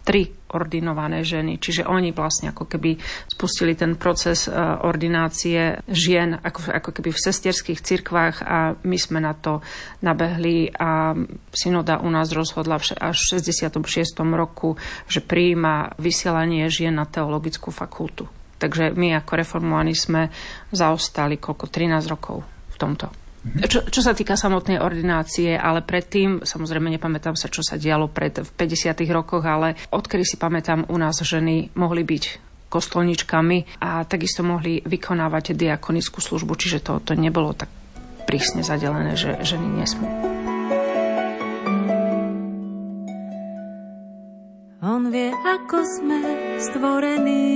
S6: 3 ordinované ženy. Čiže oni vlastne ako keby spustili ten proces ordinácie žien ako keby v sestierských cirkvách a my sme na to nabehli a synoda u nás rozhodla až v 66. roku, že prijíma vysielanie žien na teologickú fakultu. Takže my ako reformovaní sme zaostali 13 rokov v tomto. Čo sa týka samotnej ordinácie, ale predtým, samozrejme nepamätám sa, čo sa dialo v 50. rokoch, ale odkedy si pamätám, u nás ženy mohli byť kostolníčkami a takisto mohli vykonávať diakonickú službu, čiže to nebolo tak prísne zadelené, že ženy nesmú.
S5: On vie, ako sme stvorení,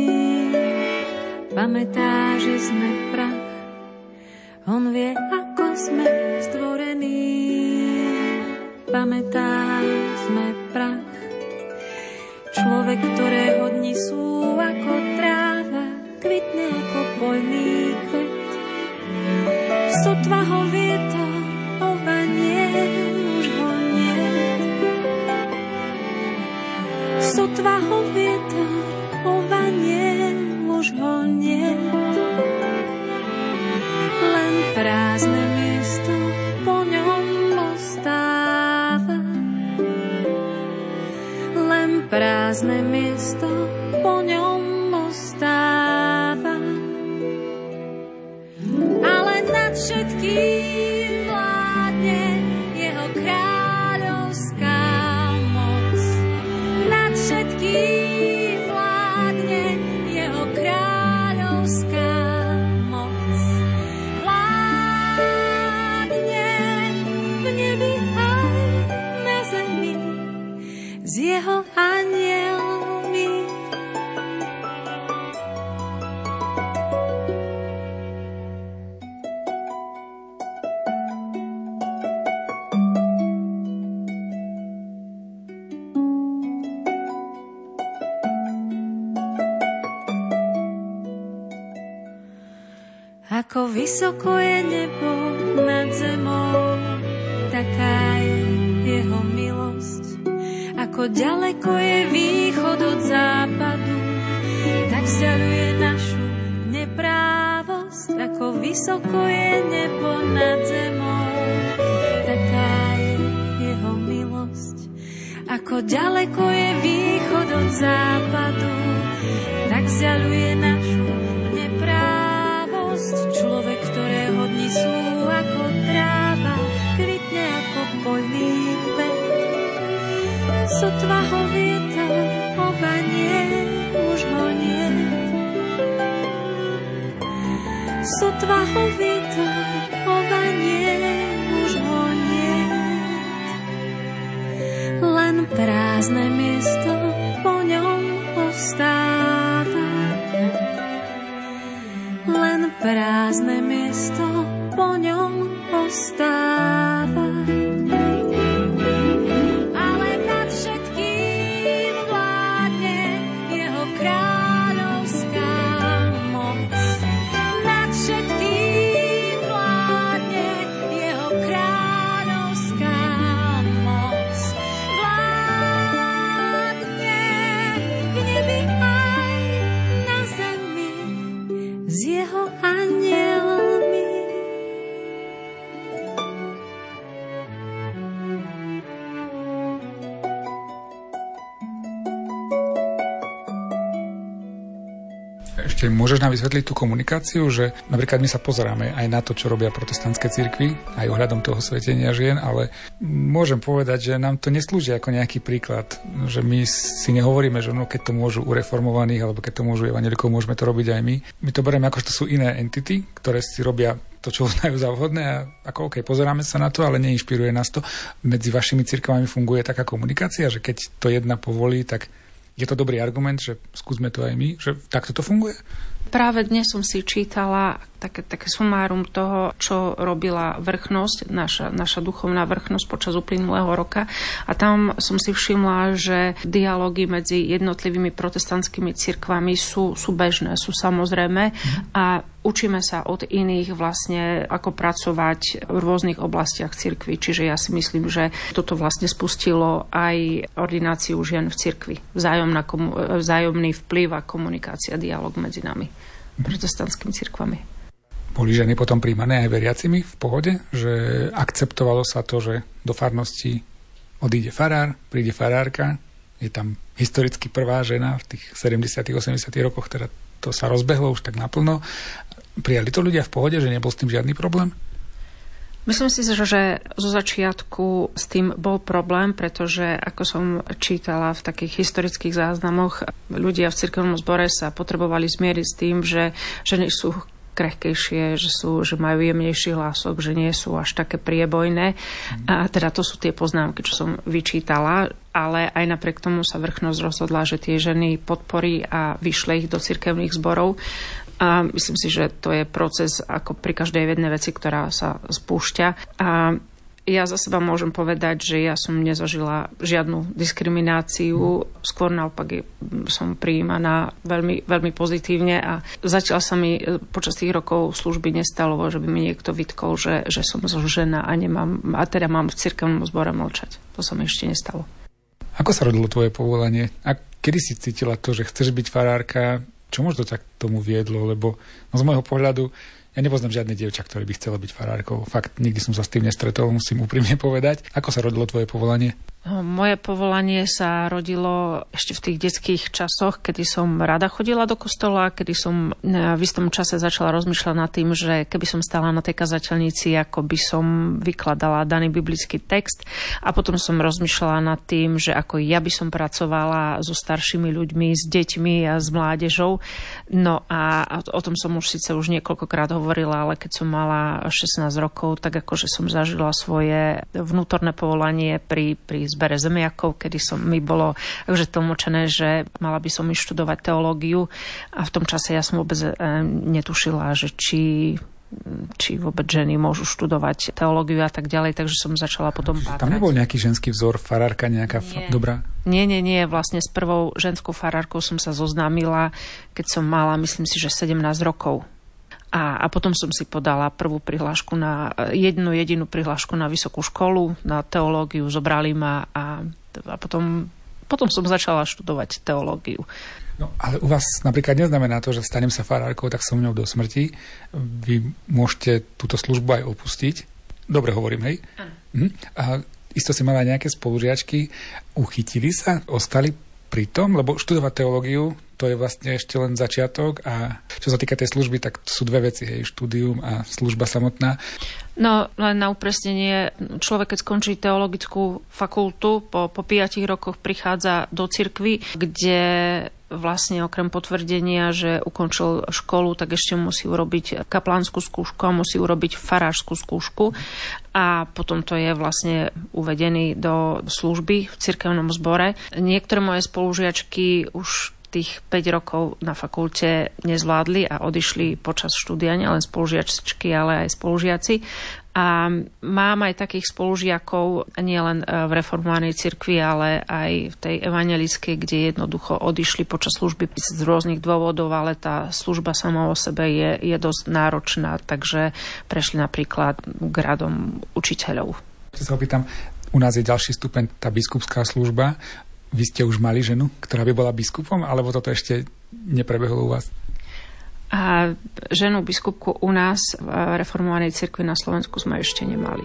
S5: pamätá, že sme prach. On vie, ako sme stvorení, pamätá, sme prach. Človek, ktorého dni sú ako tráva, kvitne ako poľný kvet. Sotva ho vietor ovanie, už ho niet. Sotva ho vietor ovanie, už ho niet. Len prázdne miesto po ňom ostáva. Len prázdne miesto po ňom ostáva. Ale nad všetkým vládne jeho kráľovská moc. Nad všetkým vládne jeho kráľovská moc. S jeho anielmi. Ako vysoko je nebo nad zemou, taká je jeho milosť. Ako ďaleko je východ od západu, tak vzdialuje našu neprávosť. Ako vysoko je nebo nad zemou, taká je jeho milosť. Ako ďaleko je východ od západu, tak vzdialuje našu neprávosť. Človek, ktorého dni sú ako tráva, kvitne ako poľný kvet. Sotva ho vietor obanie, už ho niet. Sotva ho vietor obanie, už ho niet. Len prázdne miesto po ňom ostáva. Len prázdne miesto po ňom ostáva.
S3: Ešte môžeš nám vysvetliť tú komunikáciu, že napríklad my sa pozeráme aj na to, čo robia protestantské cirkvi, aj ohľadom toho svetenia žien, ale môžem povedať, že nám to neslúži ako nejaký príklad, že my si nehovoríme, že no, keď to môžu u reformovaných, alebo keď to môžu evanjelikov, môžeme to robiť aj my. My to berieme ako, že to sú iné entity, ktoré si robia to, čo uznajú za vhodné a ako pozeráme sa na to, ale neinšpiruje nás to. Medzi vašimi cirkvami funguje taká komunikácia, že keď to jedna povolí, tak je to dobrý argument, že skúsme to aj my, že takto to funguje?
S6: Práve dnes som si čítala také sumárum toho, čo robila vrchnosť, naša duchovná vrchnosť počas uplynulého roka. A tam som si všimla, že dialógy medzi jednotlivými protestantskými cirkvami sú bežné, sú samozrejme. A učíme sa od iných vlastne, ako pracovať v rôznych oblastiach cirkvi. Čiže ja si myslím, že toto vlastne spustilo aj ordináciu žien v cirkvi. Vzájomný vplyv a komunikácia, dialog medzi nami, protestantskými cirkvami.
S3: Boli ženy potom príjmané aj veriacimi v pohode? Že akceptovalo sa to, že do farnosti odíde farár, príde farárka, je tam historicky prvá žena v tých 70. 80. rokoch, teda to sa rozbehlo už tak naplno. Prijali to ľudia v pohode, že nebol s tým žiadny problém?
S6: Myslím si, že zo začiatku s tým bol problém, pretože ako som čítala v takých historických záznamoch, ľudia v cirkevnom zbore sa potrebovali zmieriť s tým, že ženy sú krehkejšie, že majú jemnejší hlások, že nie sú až také priebojné. A teda to sú tie poznámky, čo som vyčítala, ale aj napriek tomu sa vrchnosť rozhodla, že tie ženy podporí a vyšle ich do cirkevných zborov. A myslím si, že to je proces ako pri každej jednej veci, ktorá sa spúšťa. A ja za seba môžem povedať, že ja som nezažila žiadnu diskrimináciu, skôr naopak som prijímaná veľmi, veľmi pozitívne a zatiaľ sa mi počas tých rokov služby nestalo, že by mi niekto vytkol, že som žena a teda mám v cirkevnom zbore mlčať. To sa mi ešte nestalo.
S3: Ako sa rodilo tvoje povolanie? A kedy si cítila to, že chceš byť farárka? Čo možno tak tomu viedlo? Lebo z môjho pohľadu ja nepoznám žiadne dievča, ktoré by chcelo byť farárkou. Fakt, nikdy som sa s tým nestretol, musím úprimne povedať. Ako sa rodilo tvoje povolanie?
S6: Moje povolanie sa rodilo ešte v tých detských časoch, kedy som rada chodila do kostola, kedy som v istom čase začala rozmýšľať nad tým, že keby som stála na tej kazateľnici, ako by som vykladala daný biblický text. A potom som rozmýšľala nad tým, že ako ja by som pracovala so staršími ľuďmi, s deťmi a s mládežou. No a o tom som už síce už niekoľkokrát hovorila, ale keď som mala 16 rokov, tak akože som zažila svoje vnútorné povolanie pri zbere zemiakov, kedy mi bolo tlmočené, že mala by som ísť študovať teológiu a v tom čase ja som vôbec netušila, že či vôbec ženy môžu študovať teológiu a tak ďalej, takže som začala potom pátrať.
S3: Tam nebol nejaký ženský vzor, farárka nejaká dobrá?
S6: Nie. Vlastne s prvou ženskou farárkou som sa zoznámila, keď som mala, myslím si, že 17 rokov. A potom som si podala prvú prihlášku jednu jedinú prihlášku na vysokú školu, na teológiu, zobrali ma a potom som začala študovať teológiu.
S3: No, ale u vás napríklad neznamená to, že stanem sa farárkou, tak som ňou do smrti. Vy môžete túto službu aj opustiť. Dobre hovorím, hej? A isto si mala nejaké spolužiačky. Uchytili sa? Ostali pri tom? Lebo študovať teológiu, to je vlastne ešte len začiatok a čo sa týka tej služby, tak sú dve veci, hej, štúdium a služba samotná.
S6: No, len na upresnenie, človek, keď skončí teologickú fakultu, po 5 rokoch prichádza do cirkvi, kde vlastne okrem potvrdenia, že ukončil školu, tak ešte musí urobiť kaplánsku skúšku a musí urobiť farářskú skúšku a potom to je vlastne uvedený do služby v cirkevnom zbore. Niektoré moje spolužiačky už tých 5 rokov na fakulte nezvládli a odišli počas štúdia, nielen spolužiačky, ale aj spolužiaci. A mám aj takých spolužiakov nielen v reformovanej cirkvi, ale aj v tej evanjelickej, kde jednoducho odišli počas služby z rôznych dôvodov, ale tá služba sama o sebe je dosť náročná, takže prešli napríklad k radom učiteľov.
S3: Čo sa opýtam, u nás je ďalší stupeň, tá biskupská služba. Vy ste už mali ženu, ktorá by bola biskupom, alebo toto ešte neprebehlo u vás?
S6: A ženu biskupku u nás v reformovanej cirkvi na Slovensku sme ešte nemali.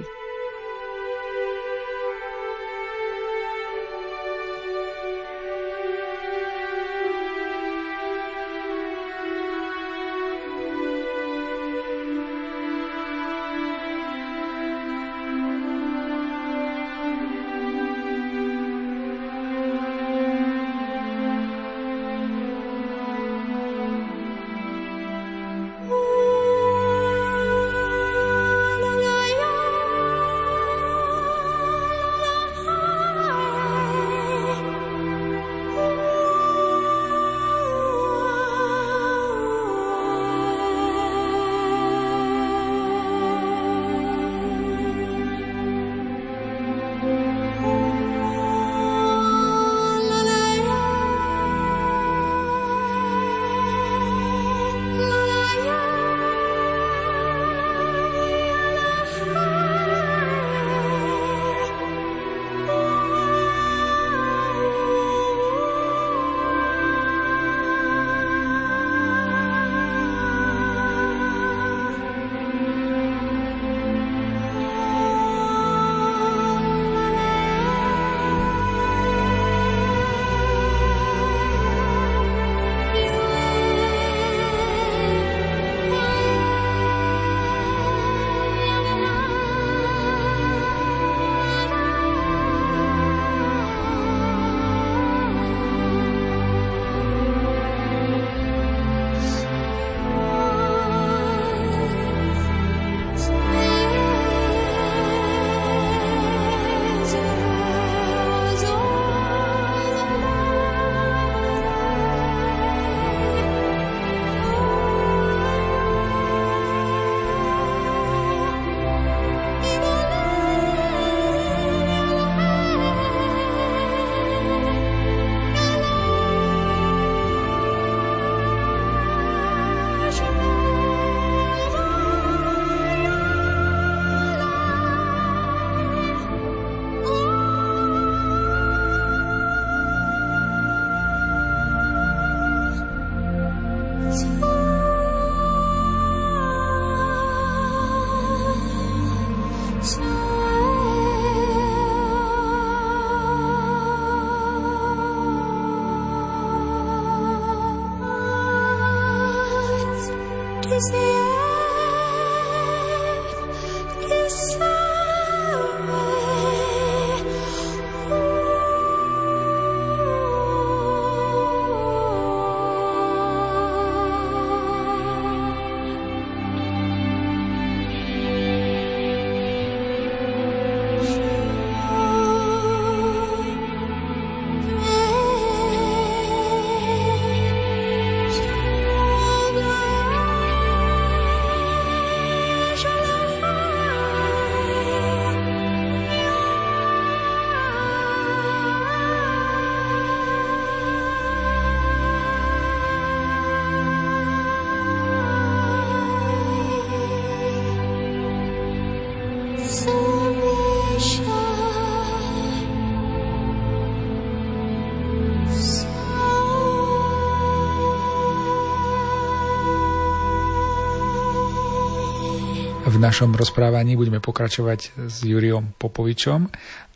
S3: V našom rozprávaní budeme pokračovať s Juriom Popovičom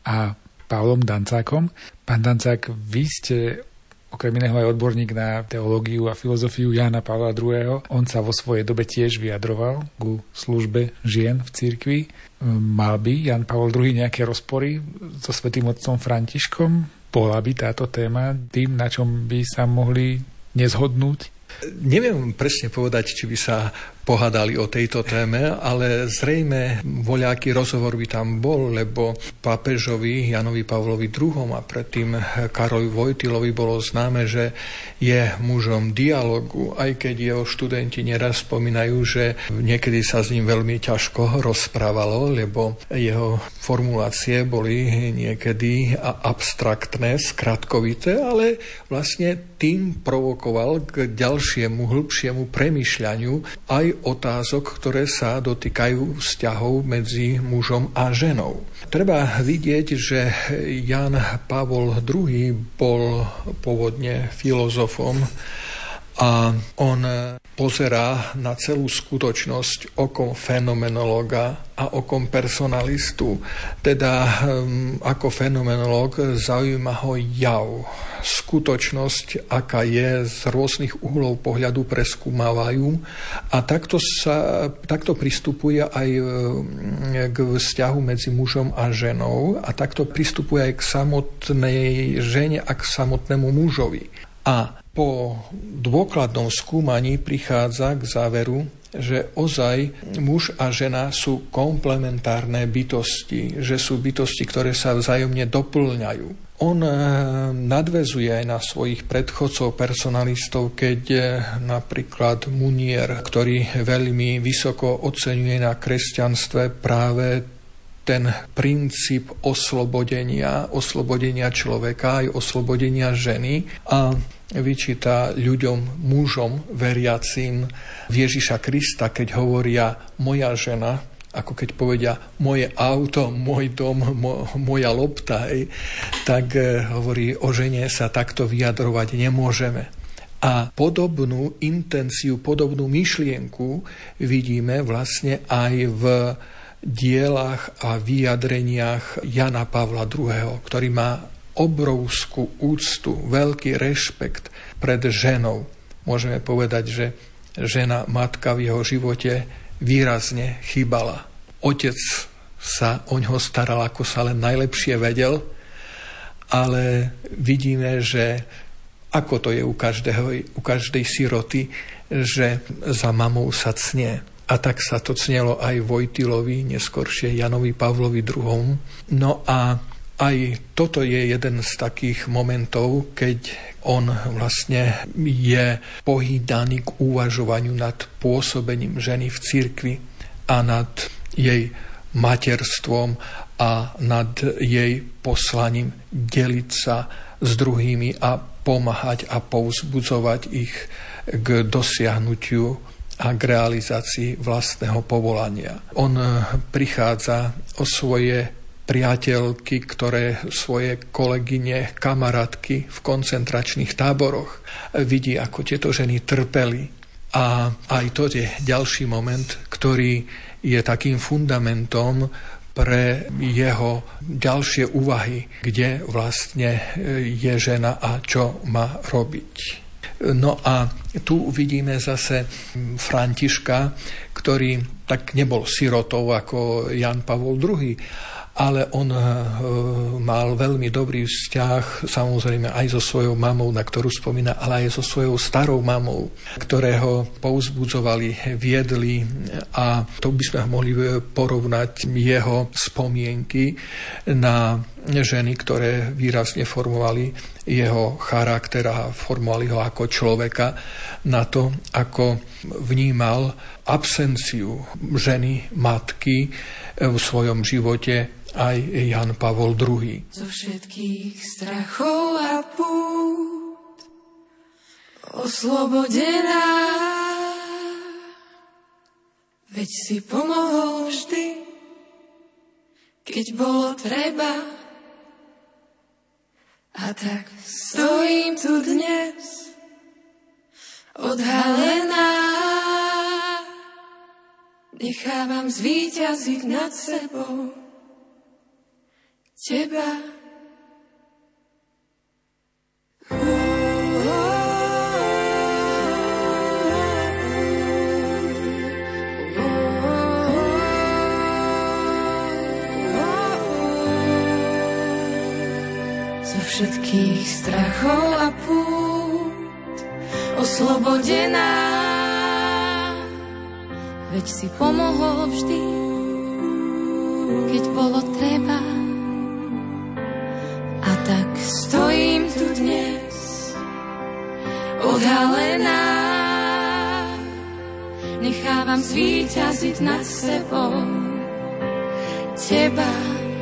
S3: a Pavlom Dancákom. Pán Dancák, vy ste okrem iného aj odborník na teológiu a filozofiu Jána Pavla II. On sa vo svojej dobe tiež vyjadroval ku službe žien v cirkvi. Mal by Ján Pavol II nejaké rozpory so svätým otcom Františkom? Bola by táto téma tým, na čom by sa mohli nezhodnúť?
S1: Neviem presne povedať, či by sa pohádali o tejto téme, ale zrejme voľaký rozhovor by tam bol, lebo pápežovi Jánovi Pavlovi II. A predtým Karolovi Vojtylovi bolo známe, že je mužom dialogu, aj keď jeho študenti neraz spomínajú, že niekedy sa s ním veľmi ťažko rozprávalo, lebo jeho formulácie boli niekedy abstraktné, skratkovité, ale vlastne tým provokoval k ďalšiemu, hĺbšiemu premýšľaniu aj otázok, ktoré sa dotýkajú vzťahov medzi mužom a ženou. Treba vidieť, že Ján Pavol II bol pôvodne filozofom a on pozerá na celú skutočnosť okom fenomenológa a okom personalistu. Teda ako fenomenológ zaujíma ho jav. Skutočnosť, aká je, z rôznych uhlov pohľadu preskúmavajú a takto pristupuje aj k vzťahu medzi mužom a ženou a takto pristupuje aj k samotnej žene a k samotnému mužovi. A po dôkladnom skúmaní prichádza k záveru, že ozaj muž a žena sú komplementárne bytosti, že sú bytosti, ktoré sa vzájomne doplňajú. On nadväzuje aj na svojich predchodcov personalistov, keď napríklad Munier, ktorý veľmi vysoko oceňuje na kresťanstve práve ten princíp oslobodenia človeka aj oslobodenia ženy a vyčíta ľuďom, mužom, veriacim v Ježiša Krista, keď hovoria moja žena, ako keď povedia moje auto, môj dom, moja lopta, tak hovorí, o žene sa takto vyjadrovať nemôžeme. A podobnú intenciu, podobnú myšlienku vidíme vlastne aj v dielach a vyjadreniach Jana Pavla II., ktorý má obrovskú úctu, veľký rešpekt pred ženou. Môžeme povedať, že žena, matka v jeho živote výrazne chýbala. Otec sa o ňoho staral, ako sa len najlepšie vedel, ale vidíme, že ako to je u každej siroty, že za mamou sa cnie. A tak sa to cnelo aj Vojtylovi, neskoršie Janovi Pavlovi II. No a aj toto je jeden z takých momentov, keď on vlastne je pohýdaný k uvažovaniu nad pôsobením ženy v cirkvi a nad jej materstvom a nad jej poslaním deliť sa s druhými a pomáhať a povzbudzovať ich k dosiahnutiu a k realizácii vlastného povolania. On prichádza o svoje priateľky, svoje kolegyne, kamarátky v koncentračných táboroch. Vidí, ako tieto ženy trpeli. A aj to je ďalší moment, ktorý je takým fundamentom pre jeho ďalšie úvahy, kde vlastne je žena a čo má robiť. No a tu vidíme zase Františka, ktorý tak nebol sirotou ako Jan Pavol II, ale on mal veľmi dobrý vzťah samozrejme aj so svojou mamou, na ktorú spomína, ale aj so svojou starou mamou, ktoré ho povzbudzovali, viedli, a to by sme mohli porovnať jeho spomienky na ženy, ktoré výrazne formovali jeho charakter a formovali ho ako človeka, na to, ako vnímal absenciu ženy, matky v svojom živote aj Jan Pavol II.
S4: Zo všetkých strachov a pút oslobodená, veď si pomohol vždy, keď bolo treba. A tak stojím tu dnes odhalená, nechávam zvíťaziť nad sebou teba. Zo všetkých strachov a pút oslobodená, veď si pomohol vždy, keď bolo treba. A tak stojím tu dnes odhalená, nechávam zvíťaziť nad sebou teba.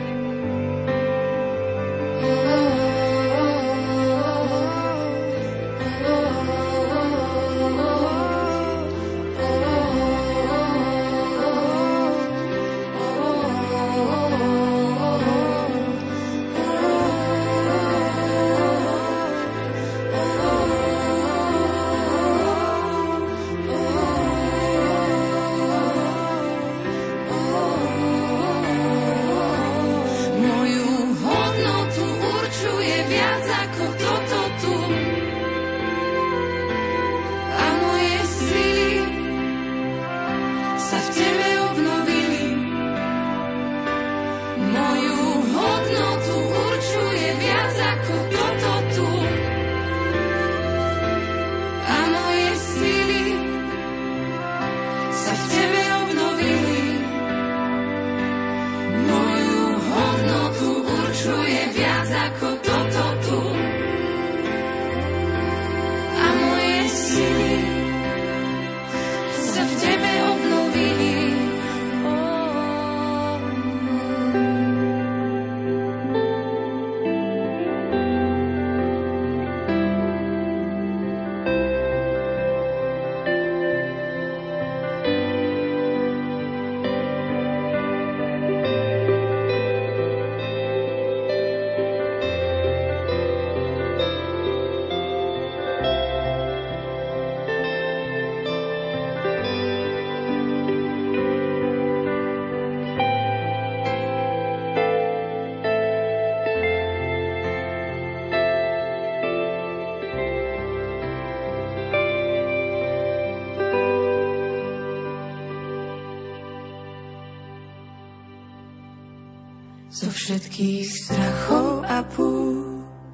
S4: Zo všetkých strachov a pút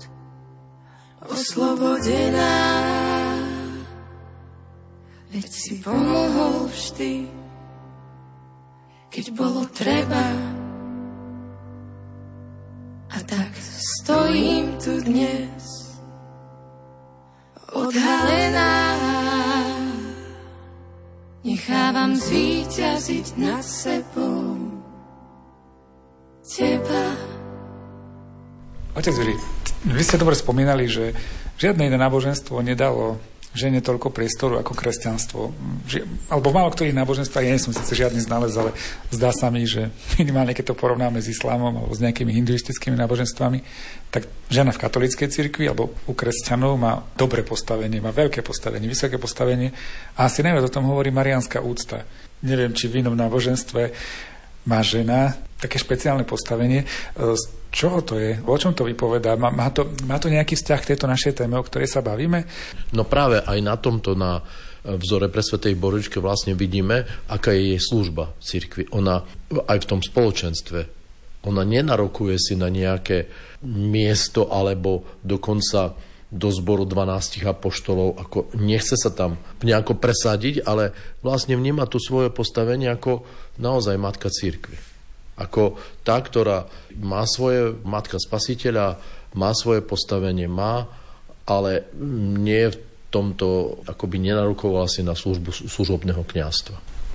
S4: oslobodená, veď si pomohol vždy, keď bolo treba. A tak stojím tu dnes odhalená, nechávam zvíťaziť nad sebou teba.
S3: Otec Juri, vy ste dobre spomínali, že žiadne iné náboženstvo nedalo žene toľko priestoru ako kresťanstvo. Alebo v málo ktorých náboženstvách, ja nie som síce žiadny znalec, ale zdá sa mi, že minimálne keď to porovnáme s islámom alebo s nejakými hinduistickými náboženstvami, tak žena v katolíckej cirkvi alebo u kresťanov má dobré postavenie, má veľké postavenie, vysoké postavenie a asi najviac o tom hovorí mariánska úcta. Neviem, či v inom náboženstve má žena také špeciálne postavenie. Z čoho to je? O čom to vypovedá? Má to nejaký vzťah k tejto našej téme, o ktorej sa bavíme?
S2: No práve aj na tomto, na vzore Presvätej Božičke vlastne vidíme, aká je jej služba v cirkvi. Ona aj v tom spoločenstve, ona nenarokuje si na nejaké miesto alebo dokonca do zboru 12 apoštolov, ako nechce sa tam nejako presadiť, ale vlastne vníma tu svoje postavenie ako naozaj matka cirkvi. Ako tá, ktorá má svoje, matka spasiteľa, má svoje postavenie, ale nie v tomto, akoby nenarukovala si na službu služobného kňazstva.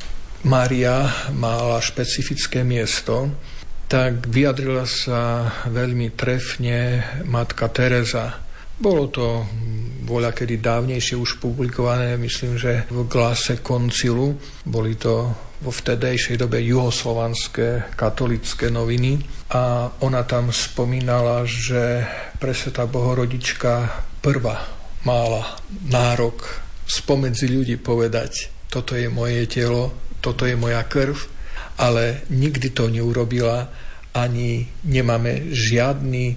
S1: Mária mala špecifické miesto, tak vyjadrila sa veľmi trefne matka Teresa. Bolo to voľakedy dávnejšie už publikované, myslím, že v Glase koncilu. Boli to vo vtedejšej dobe juhoslovanské katolícke noviny. A ona tam spomínala, že Presvätá Bohorodička prvá mala nárok spomedzi ľudí povedať, toto je moje telo, toto je moja krv, ale nikdy to neurobila, ani nemáme žiadny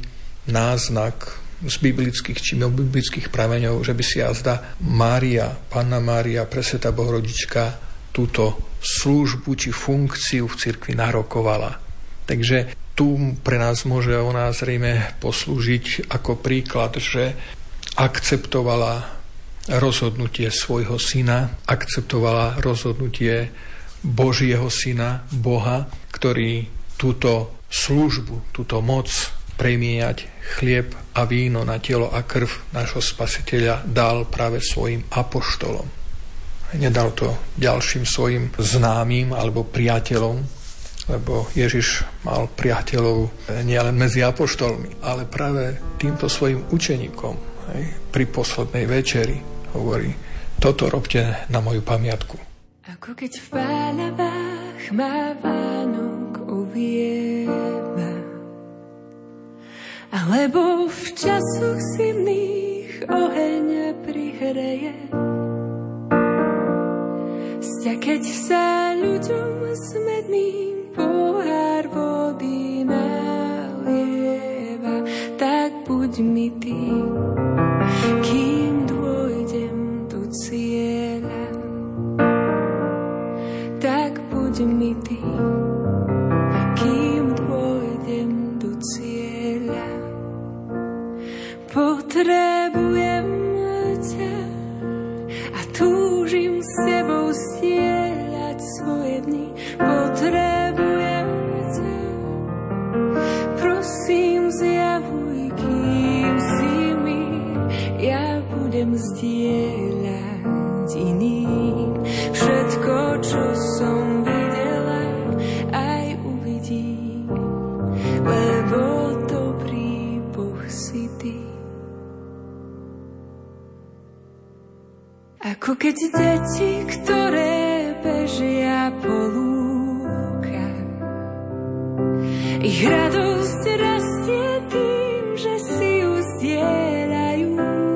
S1: náznak z biblických či biblických prameňov, že by si jazda Mária, Panna Mária, Presvätá Bohorodička túto službu či funkciu v cirkvi narokovala. Takže tu pre nás môže ona zrejme poslúžiť ako príklad, že akceptovala rozhodnutie svojho syna, akceptovala rozhodnutie Božieho syna, Boha, ktorý túto službu, túto moc premieňať chlieb a víno na telo a krv nášho Spasiteľa dal práve svojim apoštolom. Nedal to ďalším svojim známym alebo priateľom, lebo Ježiš mal priateľov nielen medzi apoštolmi, ale práve týmto svojim učeníkom. Pri poslednej večeri hovorí, toto robte na moju pamiatku.
S4: Ako keď v páľavách má Vánok uvieva, alebo v časoch zimných oheň prihreje. Sťa keď sa ľuďom smedným pohár vody nalieva, tak buď mi ty, kým dôjdem do cieľa. Tak buď mi ty, kým dôjdem do cieľa. Potrebujem ťa a túžim s tebou stieľať svoje dni. Potrebujem ťa, prosím zjavuj, kým si mi, ja budem zdieľať iným všetko, čo som videla, aj uvidím, lebo dobrý Boh si ty. Ako keď deti, ktoré bežia po lúkach, ich radosť rastie tým, že si ju zdieľajú.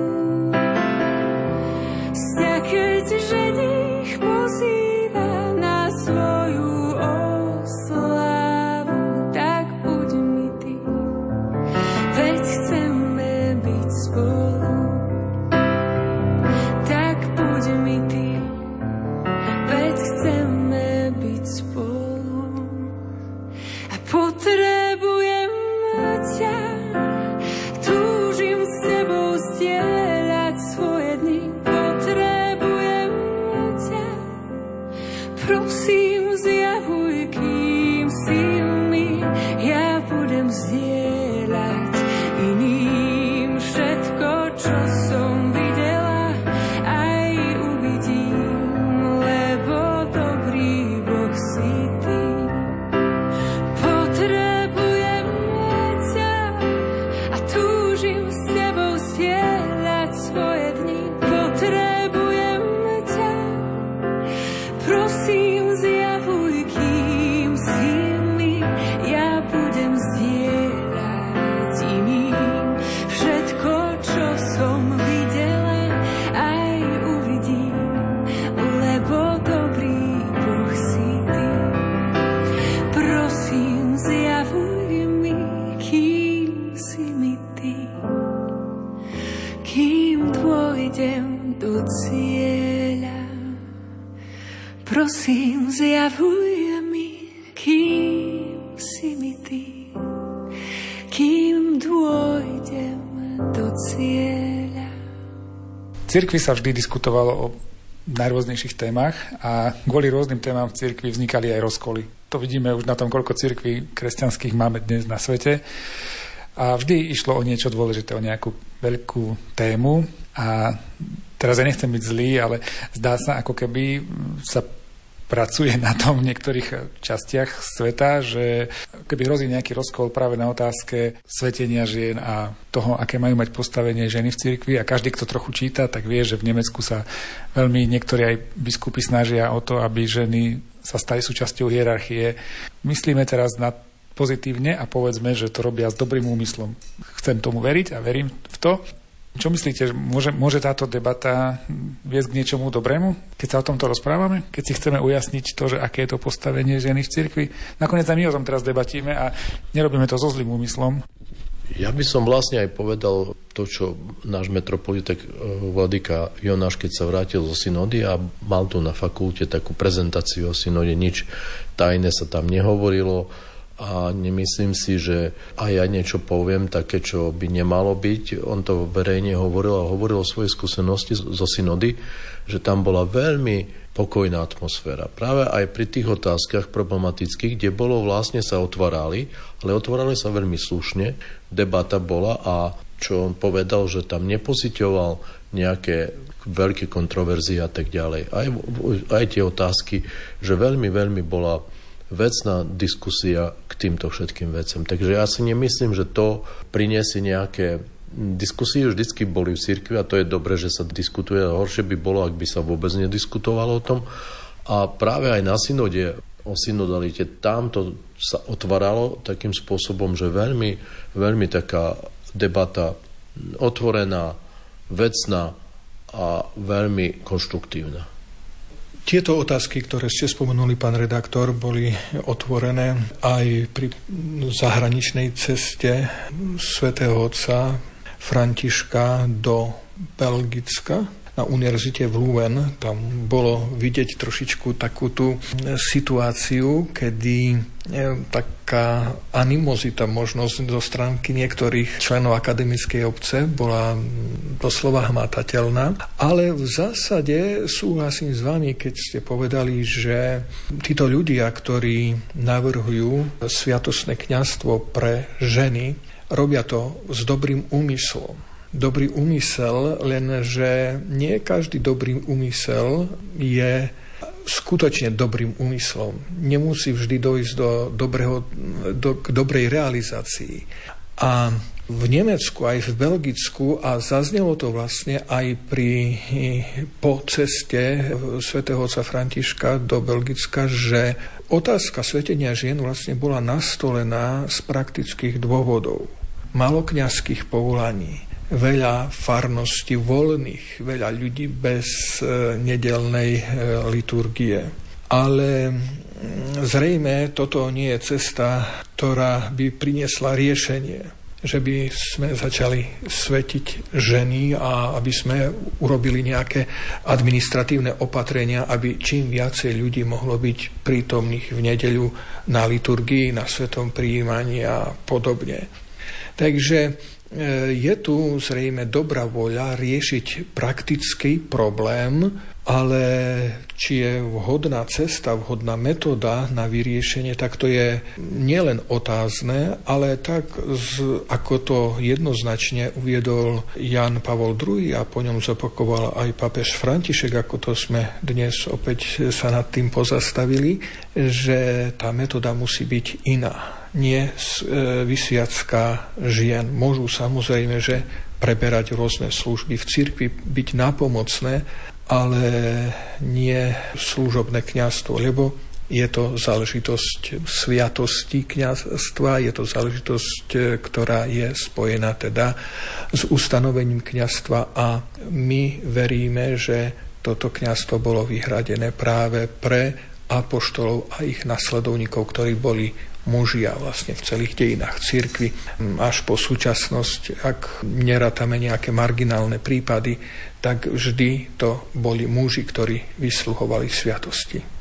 S4: Sťa keď ženích pozýva na svoju oslavu, tak buď mi ty, veď chceme byť spolu. Tak buď mi ty, veď chceme byť spolu. A potrebujem ťa, túžim s tebou zdieľať svoje dni. Potrebujem ťa, prosím zjavuj, kým si mi, ja budem zdieľať iným všetko, čo som videla, aj uvidím, lebo dobrý Boh si ty. Potrebujem ťa a túžim s tebou zdieľať svoje dni. Potrebujem ťa, prosím zjavuj, kým si mi, ja budem zdieľať prosím, zjavuj mi, kým si mi ty, kým dôjdem do cieľa.
S3: V cirkvi sa vždy diskutovalo o najrôznejších témach a kvôli rôznym témam v cirkvi vznikali aj rozkoly. To vidíme už na tom, koľko cirkví kresťanských máme dnes na svete. A vždy išlo o niečo dôležité, o nejakú veľkú tému. A teraz ja nechcem byť zlý, ale zdá sa, ako keby sa pracuje na tom v niektorých častiach sveta, že keby hrozí nejaký rozkol práve na otázke svetenia žien a toho, aké majú mať postavenie ženy v cirkvi. A každý, kto trochu číta, tak vie, že v Nemecku sa veľmi niektorí aj biskupy snažia o to, aby ženy sa stali súčasťou hierarchie. Myslíme teraz na pozitívne a povedzme, že to robia s dobrým úmyslom. Chcem tomu veriť a verím v to. Čo myslíte, môže táto debata viesť k niečomu dobrému, keď sa o tomto rozprávame? Keď si chceme ujasniť to, že aké je to postavenie ženy v cirkvi? Nakoniec aj my o tom teraz debatíme a nerobíme to so zlým úmyslom.
S2: Ja by som vlastne aj povedal to, čo náš metropolitek vladyka Jonáš, keď sa vrátil zo synody a mal tu na fakulte takú prezentáciu o synode, nič tajné sa tam nehovorilo. A nemyslím si, že aj ja niečo poviem také, čo by nemalo byť. On to verejne hovoril a hovoril o svojej skúsenosti zo synody, že tam bola veľmi pokojná atmosféra. Práve aj pri tých otázkach problematických, kde bolo vlastne sa otvárali, ale otvárali sa veľmi slušne, debata bola a čo on povedal, že tam nepociťoval nejaké veľké kontroverzie a tak ďalej. Aj tie otázky, že veľmi, veľmi bola vecná diskusia k týmto všetkým vecem. Takže ja si nemyslím, že to priniesie nejaké diskusie. Vždycky boli v cirkvi a to je dobré, že sa diskutuje. Horšie by bolo, ak by sa vôbec nediskutovalo o tom. A práve aj na synode o synodalite tam to sa otváralo takým spôsobom, že veľmi, veľmi taká debata otvorená, vecná a veľmi konštruktívna.
S1: Tieto otázky, ktoré ste spomenuli, pán redaktor, boli otvorené aj pri zahraničnej ceste svätého otca Františka do Belgicka na univerzite v Louvain. Tam bolo vidieť trošičku takú tú situáciu, kedy taká animozita možnosť zo stránky niektorých členov akademickej obce bola doslova hmatateľná. Ale v zásade súhlasím s vami, keď ste povedali, že títo ľudia, ktorí navrhujú sviatostné kňazstvo pre ženy, robia to s dobrým úmyslom. Dobrý úmysel, lenže nie každý dobrý úmysel je skutočne dobrým úmyslom. Nemusí vždy dojsť k dobrej realizácii. A v Nemecku, aj v Belgicku, a zaznelo to vlastne aj po ceste svätého otca Františka do Belgicka, že otázka svätenia žien vlastne bola nastolená z praktických dôvodov. Malokňazských povolaní, veľa farností voľných, veľa ľudí bez nedeľnej liturgie. Ale zrejme toto nie je cesta, ktorá by priniesla riešenie, že by sme začali svetiť ženy a aby sme urobili nejaké administratívne opatrenia, aby čím viacej ľudí mohlo byť prítomných v nedeľu na liturgii, na svetom prijímaní a podobne. Takže je tu zrejme dobrá voľa riešiť praktický problém, ale či je vhodná cesta, vhodná metóda na vyriešenie, tak to je nielen otázne, ale tak, ako to jednoznačne uviedol Ján Pavol II a po ňom zopakoval aj pápež František, ako to sme dnes opäť sa nad tým pozastavili, že tá metóda musí byť iná. Nie vysviacka žien. Môžu samozrejme, že preberať rôzne služby v cirkvi, byť nápomocné, ale nie služobné kňazstvo, lebo je to záležitosť sviatosti kňazstva, je to záležitosť, ktorá je spojená teda s ustanovením kňazstva a my veríme, že toto kňazstvo bolo vyhradené práve pre apoštolov a ich nasledovníkov, ktorí boli muži a vlastne v celých dejinách cirkvi až po súčasnosť, ak nerátame nejaké marginálne prípady, tak vždy to boli muži, ktorí vysluhovali sviatosti.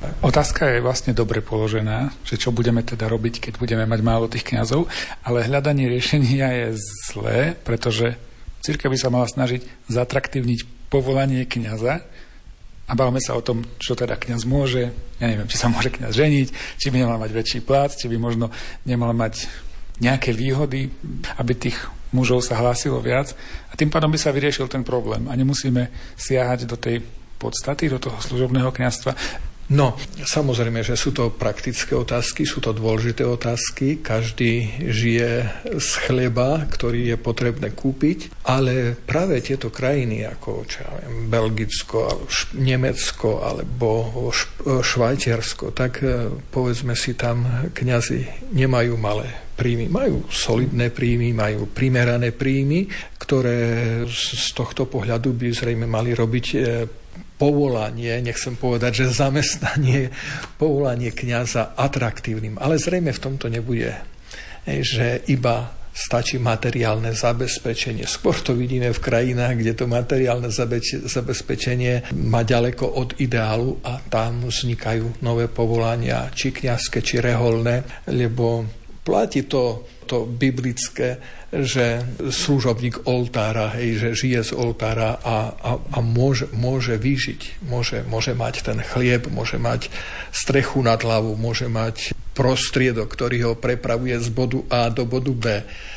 S3: Otázka je vlastne dobre položená, že čo budeme teda robiť, keď budeme mať málo tých kňazov, ale hľadanie riešenia je zlé, pretože cirkev by sa mala snažiť zatraktívniť povolanie kňaza a bavíme sa o tom, čo teda kňaz môže. Ja neviem, či sa môže kňaz ženiť, či by nemal mať väčší plat, či by možno nemal mať nejaké výhody, aby tých mužov sa hlásilo viac a tým pádom by sa vyriešil ten problém a nemusíme siahať do tej podstaty, do toho služobného kňazstva.
S1: No, samozrejme, že sú to praktické otázky, sú to dôležité otázky. Každý žije z chleba, ktorý je potrebné kúpiť, ale práve tieto krajiny ako Belgicko, Nemecko alebo Švajčiarsko, tak povedzme si, tam kňazi nemajú malé príjmy. Majú solidné príjmy, majú primerané príjmy, ktoré z tohto pohľadu by zrejme mali robiť povolanie, nechcem povedať, že zamestnanie, povolanie kňaza atraktívnym. Ale zrejme v tomto nebude, že iba stačí materiálne zabezpečenie. Skôr to vidíme v krajinách, kde to materiálne zabezpečenie má ďaleko od ideálu a tam vznikajú nové povolania, či kňazské, či reholné, lebo platí to biblické, že služobník oltára, že žije z oltára a môže vyžiť, môže mať ten chlieb, môže mať strechu nad hlavou, môže mať prostriedok, ktorý ho prepravuje z bodu A do bodu B.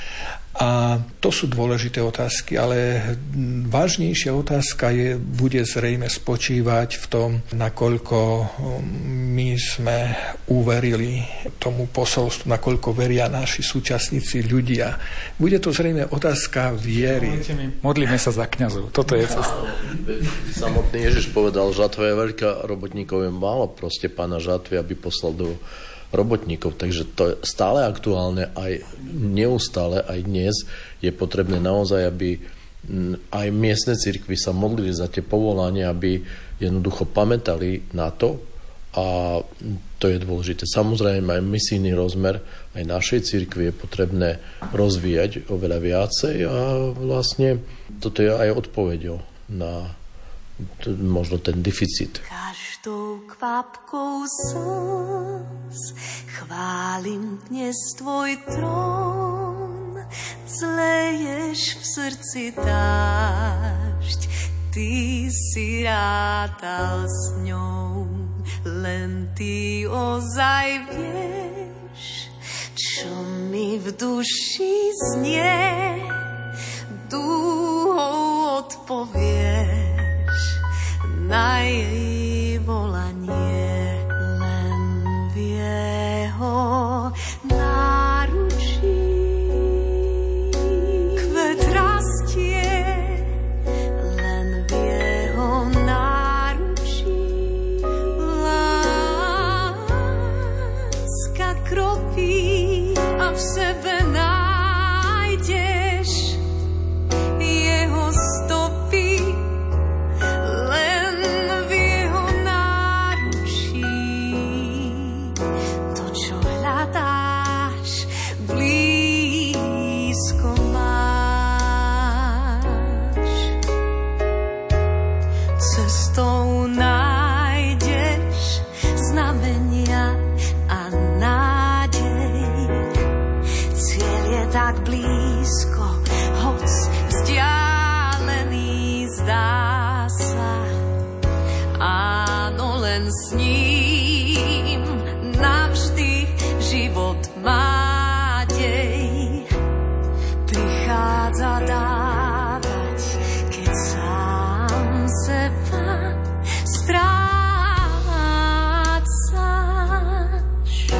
S1: A to sú dôležité otázky, ale vážnejšia otázka bude zrejme spočívať v tom, nakoľko my sme uverili tomu posolstvu, nakoľko veria naši súčasníci ľudia. Bude to zrejme otázka viery.
S3: Modlíme sa za kňazov. Toto je cesta.
S2: Samotný Ježiš povedal, žatva je veľká, robotníkov je málo, proste pána žatvy, aby poslal do robotníkov, takže to je stále aktuálne, aj neustále, aj dnes je potrebné naozaj, aby aj miestne cirkvi sa modlili za tie povolania, aby jednoducho pamätali na to a to je dôležité. Samozrejme aj misijný rozmer aj našej cirkvi je potrebné rozvíjať oveľa viacej a vlastne toto je aj odpoveďou na možno ten deficit.
S5: Každou kvapkou slz chválim dnes tvoj trón, zleješ v srdci dážď, ty si rátal s ňou, len ty ozaj vieš, čo mi v duši znie, dúhou odpovieš na jej volanie, len v jeho náručí kvet rastie, len v jeho náručí láska kropí a v sebe nájdeš jeho stopy. S ním navždy život nádej prichádza dávať, keď sám seba strácaš.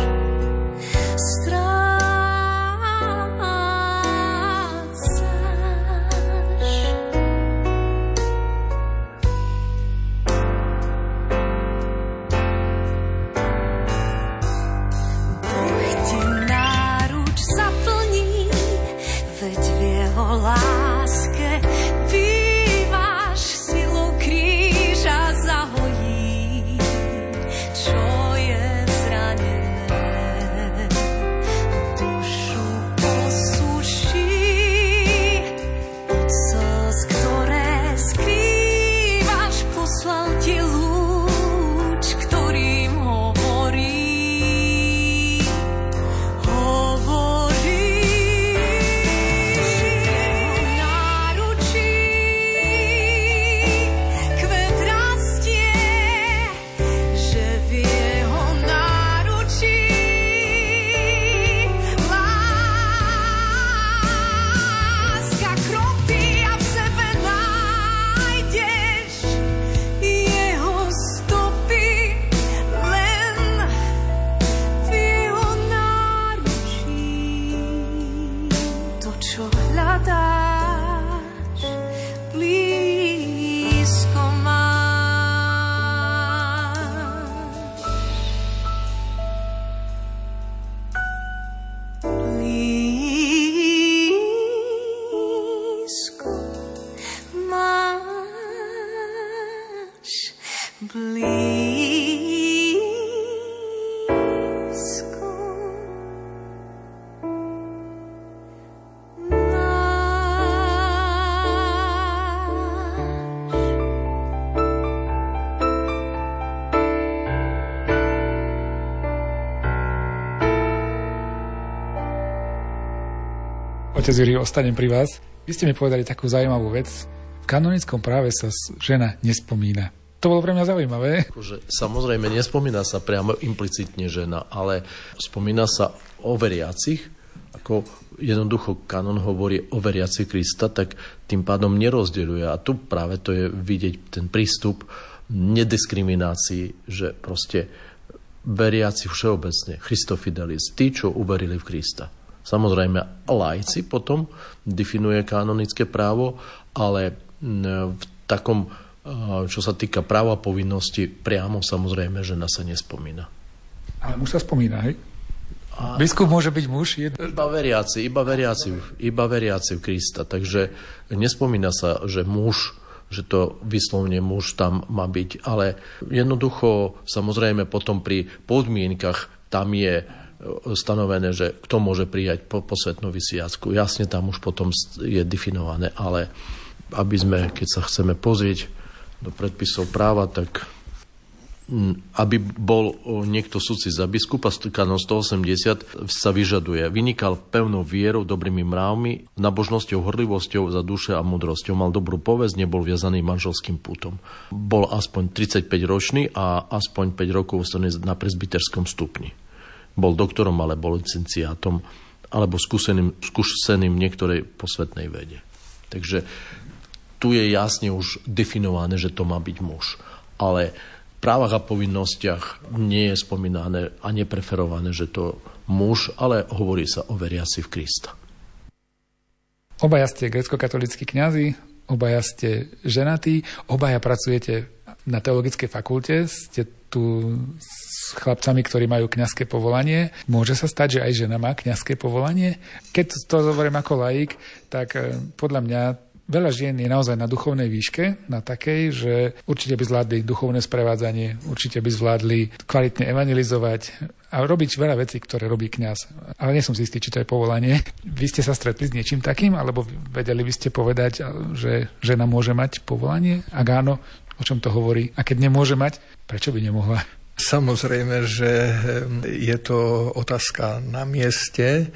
S5: Láske bývaš silu kríža zahojí, čo je zranené, dušu posuší, od slz, ktoré skrývaš, poslal ti lúč, ktorým čo hľadáš, blízko máš. Blízko máš, blízko.
S3: Otec Juri, ostanem pri vás. Vy ste mi povedali takú zaujímavú vec. V kanonickom práve sa žena nespomína. To bolo pre mňa zaujímavé.
S2: Samozrejme, nespomína sa priamo implicitne žena, ale spomína sa o veriacich. Ako jednoducho kanon hovorí o veriacich Krista, tak tým pádom nerozdeľuje. A tu práve to je vidieť ten prístup nediskriminácii, že proste veriaci všeobecne, Christofidelis, tí, čo uverili v Krista. Samozrejme, laici potom definuje kanonické právo, ale v takom, čo sa týka práva a povinnosti, priamo samozrejme žena sa nespomína.
S3: Ale muž sa spomína, hej? Biskup môže byť muž?
S2: Iba veriaci v Krista. Takže nespomína sa, že muž, že to vyslovne muž tam má byť. Ale jednoducho, samozrejme, potom pri podmienkach tam je stanovené, že kto môže prijať posvätnú vysviacku. Jasne tam už potom je definované, ale aby sme, keď sa chceme pozrieť do predpisov práva, tak aby bol niekto sudci za biskupa, kanon 180 sa vyžaduje. Vynikal pevnou vierou, dobrými mravmi, nabožnosťou, horlivosťou za duše a múdrosťou. Mal dobrú povesť, nebol viazaný manželským pútom. Bol aspoň 35 ročný a aspoň 5 rokov na presbyterskom stupni. Bol doktorom, alebo licenciátom, alebo skúseným niektorej posvetnej vede. Takže tu je jasne už definované, že to má byť muž. Ale v právach a povinnostiach nie je spomínané a nepreferované, že to muž, ale hovorí sa o veriaci v Krista.
S3: Obaja ste grécko-katolícki kňazi, obaja ste ženatí, obaja pracujete na teologickej fakulte, ste tu s chlapcami, ktorí majú kňazské povolanie. Môže sa stať, že aj žena má kňazské povolanie? Keď to zoberiem ako laik, tak podľa mňa veľa žien je naozaj na duchovnej výške, na takej, že určite by zvládli duchovné sprevádzanie, určite by zvládli kvalitne evangelizovať a robiť veľa vecí, ktoré robí kňaz. Ale nie som si istý, či to je povolanie. Vy ste sa stretli s niečím takým, alebo vedeli by ste povedať, že žena môže mať povolanie? Ak áno, o čom to hovorí? A keď nemôže mať, prečo by nemohla?
S1: Samozrejme, že je to otázka na mieste,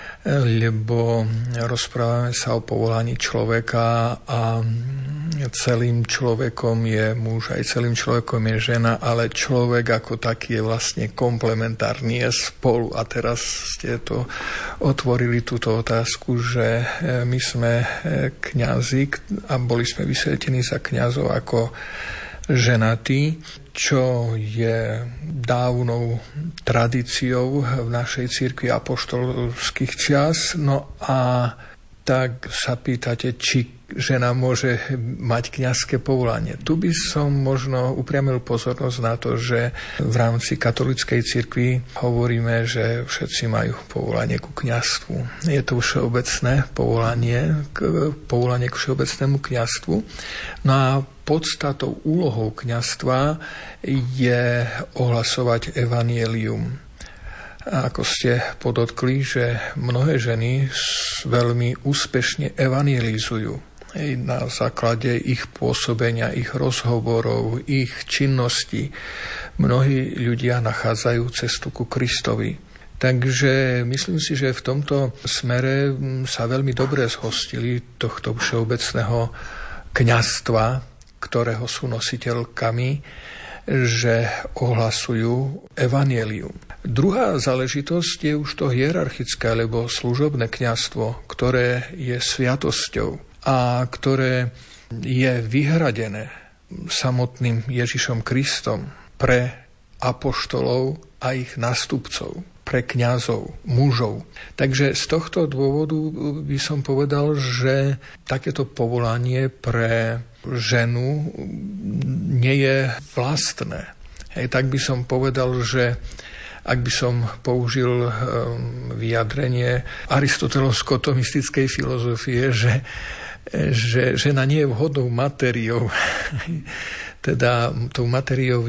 S1: lebo rozprávame sa o povolaní človeka a celým človekom je muž, aj celým človekom je žena, ale človek ako taký je vlastne komplementárny, je spolu. A teraz ste to otvorili túto otázku, že my sme kňazi a boli sme vysvetení za kňazov ako ženatí, čo je dávnou tradíciou v našej cirkvi apoštolských čias. No a tak sa pýtate, či žena môže mať kňazské povolanie. Tu by som možno upriamil pozornosť na to, že v rámci katolíckej cirkvi hovoríme, že všetci majú povolanie ku kňazstvu. Je to všeobecné povolanie k všeobecnému kňazstvu. No a podstatou úlohou kňazstva je ohlasovať evanjelium. A ako ste podotkli, že mnohé ženy veľmi úspešne evanjelizujú na základe ich pôsobenia, ich rozhovorov, ich činností. Mnohí ľudia nachádzajú cestu ku Kristovi. Takže myslím si, že v tomto smere sa veľmi dobre zhostili tohto všeobecného kňazstva, ktorého sú nositeľkami, že ohlasujú evanjelium. Druhá záležitosť je už to hierarchické, alebo služobné kňazstvo, ktoré je sviatosťou a ktoré je vyhradené samotným Ježišom Kristom pre apoštolov a ich nástupcov. pre kňazov, mužov. Takže z tohto dôvodu by som povedal, že takéto povolanie pre ženu nie je vlastné. Tak by som povedal, že ak by som použil vyjadrenie aristotelovsko-tomistickej filozofie, že žena nie je vhodnou materiou, teda tou materiou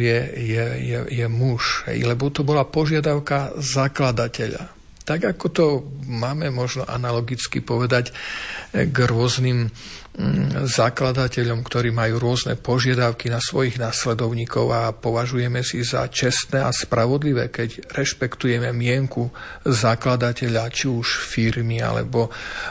S1: je muž, lebo to bola požiadavka zakladateľa. Tak ako to máme možno analogicky povedať k rôznym zakladateľom, ktorí majú rôzne požiadavky na svojich nasledovníkov a považujeme si za čestné a spravodlivé, keď rešpektujeme mienku zakladateľa, či už firmy alebo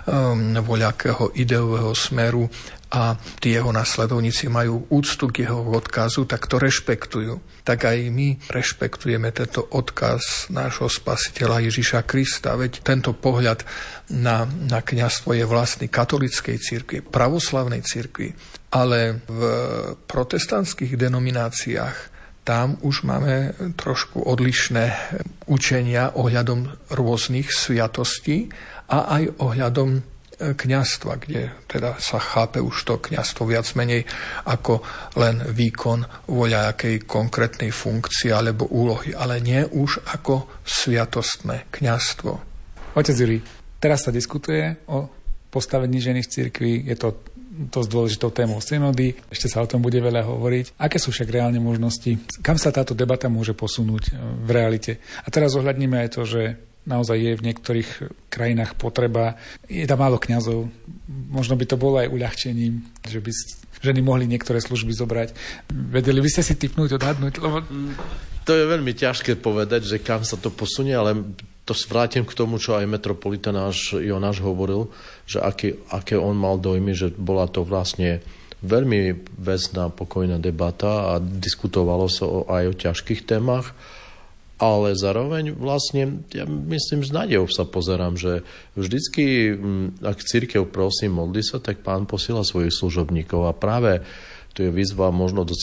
S1: voľakého ideového smeru, a tí jeho nasledovníci majú úctu k jeho odkazu, tak to rešpektujú. Tak aj my rešpektujeme tento odkaz nášho spasiteľa Ježiša Krista. Veď tento pohľad na kňazstvo je vlastný katolíckej cirkvi, pravoslavnej cirkvi. Ale v protestantských denomináciách tam už máme trošku odlišné učenia ohľadom rôznych sviatostí a aj ohľadom kňazstva, kde teda sa chápe už to kňazstvo viac menej ako len výkon voľakej konkrétnej funkcie alebo úlohy, ale nie už ako sviatostné kňazstvo.
S3: Otec Jurij, teraz sa diskutuje o postavení ženy v cirkvi, je to s dôležitou témou synody, ešte sa o tom bude veľa hovoriť. Aké sú však reálne možnosti? Kam sa táto debata môže posunúť v realite? A teraz ohľadníme aj to, že naozaj je v niektorých krajinách potreba. Je tam málo kňazov. Možno by to bolo aj uľahčením, že by ženy mohli niektoré služby zobrať. Vedeli by ste si tipnúť, odhadnúť? Lebo...
S2: To je veľmi ťažké povedať, že kam sa to posunie, ale to vrátim k tomu, čo aj metropolita Jonáš hovoril, že aké on mal dojmy, že bola to vlastne veľmi vecná, pokojná debata a diskutovalo sa aj o ťažkých témach. Ale zároveň vlastne, ja myslím, s nádejou sa pozerám, že vždycky, ak cirkev prosí, modlí sa, tak Pán posiela svojich služobníkov. A práve to je výzva možno do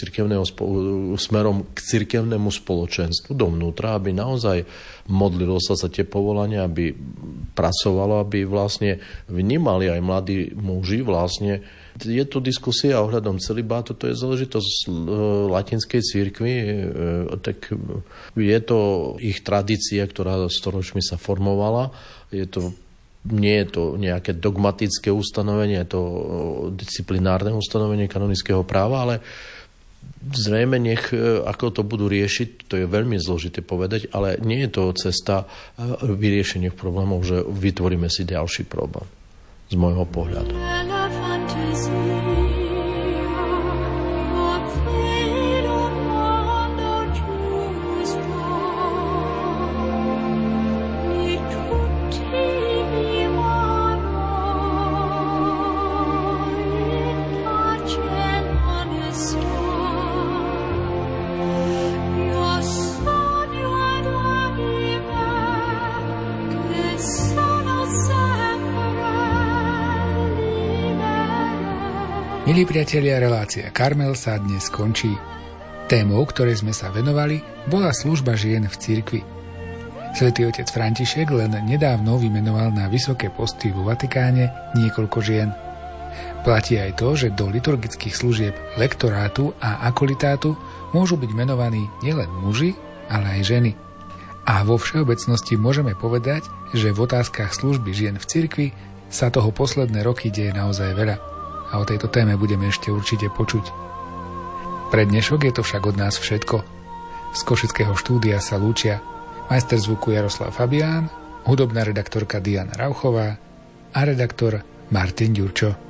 S2: smerom k cirkevnému spoločenstvu, dovnútra, aby naozaj modlilo sa za tie povolania, aby pracovalo, aby vlastne vnímali aj mladí muži vlastne. Je tu diskusia ohľadom celibátu, to je záležitosť latinskej cirkvi, tak je to ich tradícia, ktorá storočmi sa formovala. Nie je to nejaké dogmatické ustanovenie, je to disciplinárne ustanovenie kanonického práva, ale zrejme ako to budú riešiť, to je veľmi zložité povedať, ale nie je to cesta vyriešenia problémov, že vytvoríme si ďalší problém z môjho pohľadu.
S3: Milí priatelia, relácia Karmel sa dnes končí. Témou, ktorej sme sa venovali, bola služba žien v cirkvi. Svätý otec František len nedávno vymenoval na vysoké posty vo Vatikáne niekoľko žien. Platí aj to, že do liturgických služieb lektorátu a akolitátu môžu byť menovaní nielen muži, ale aj ženy. A vo všeobecnosti môžeme povedať, že v otázkach služby žien v cirkvi sa toho posledné roky deje naozaj veľa. A o tejto téme budeme ešte určite počuť. Pre dnešok je to však od nás všetko. Z košického štúdia sa lúčia majster zvuku Jaroslav Fabián, hudobná redaktorka Diana Rauchová a redaktor Martin Ďurčo.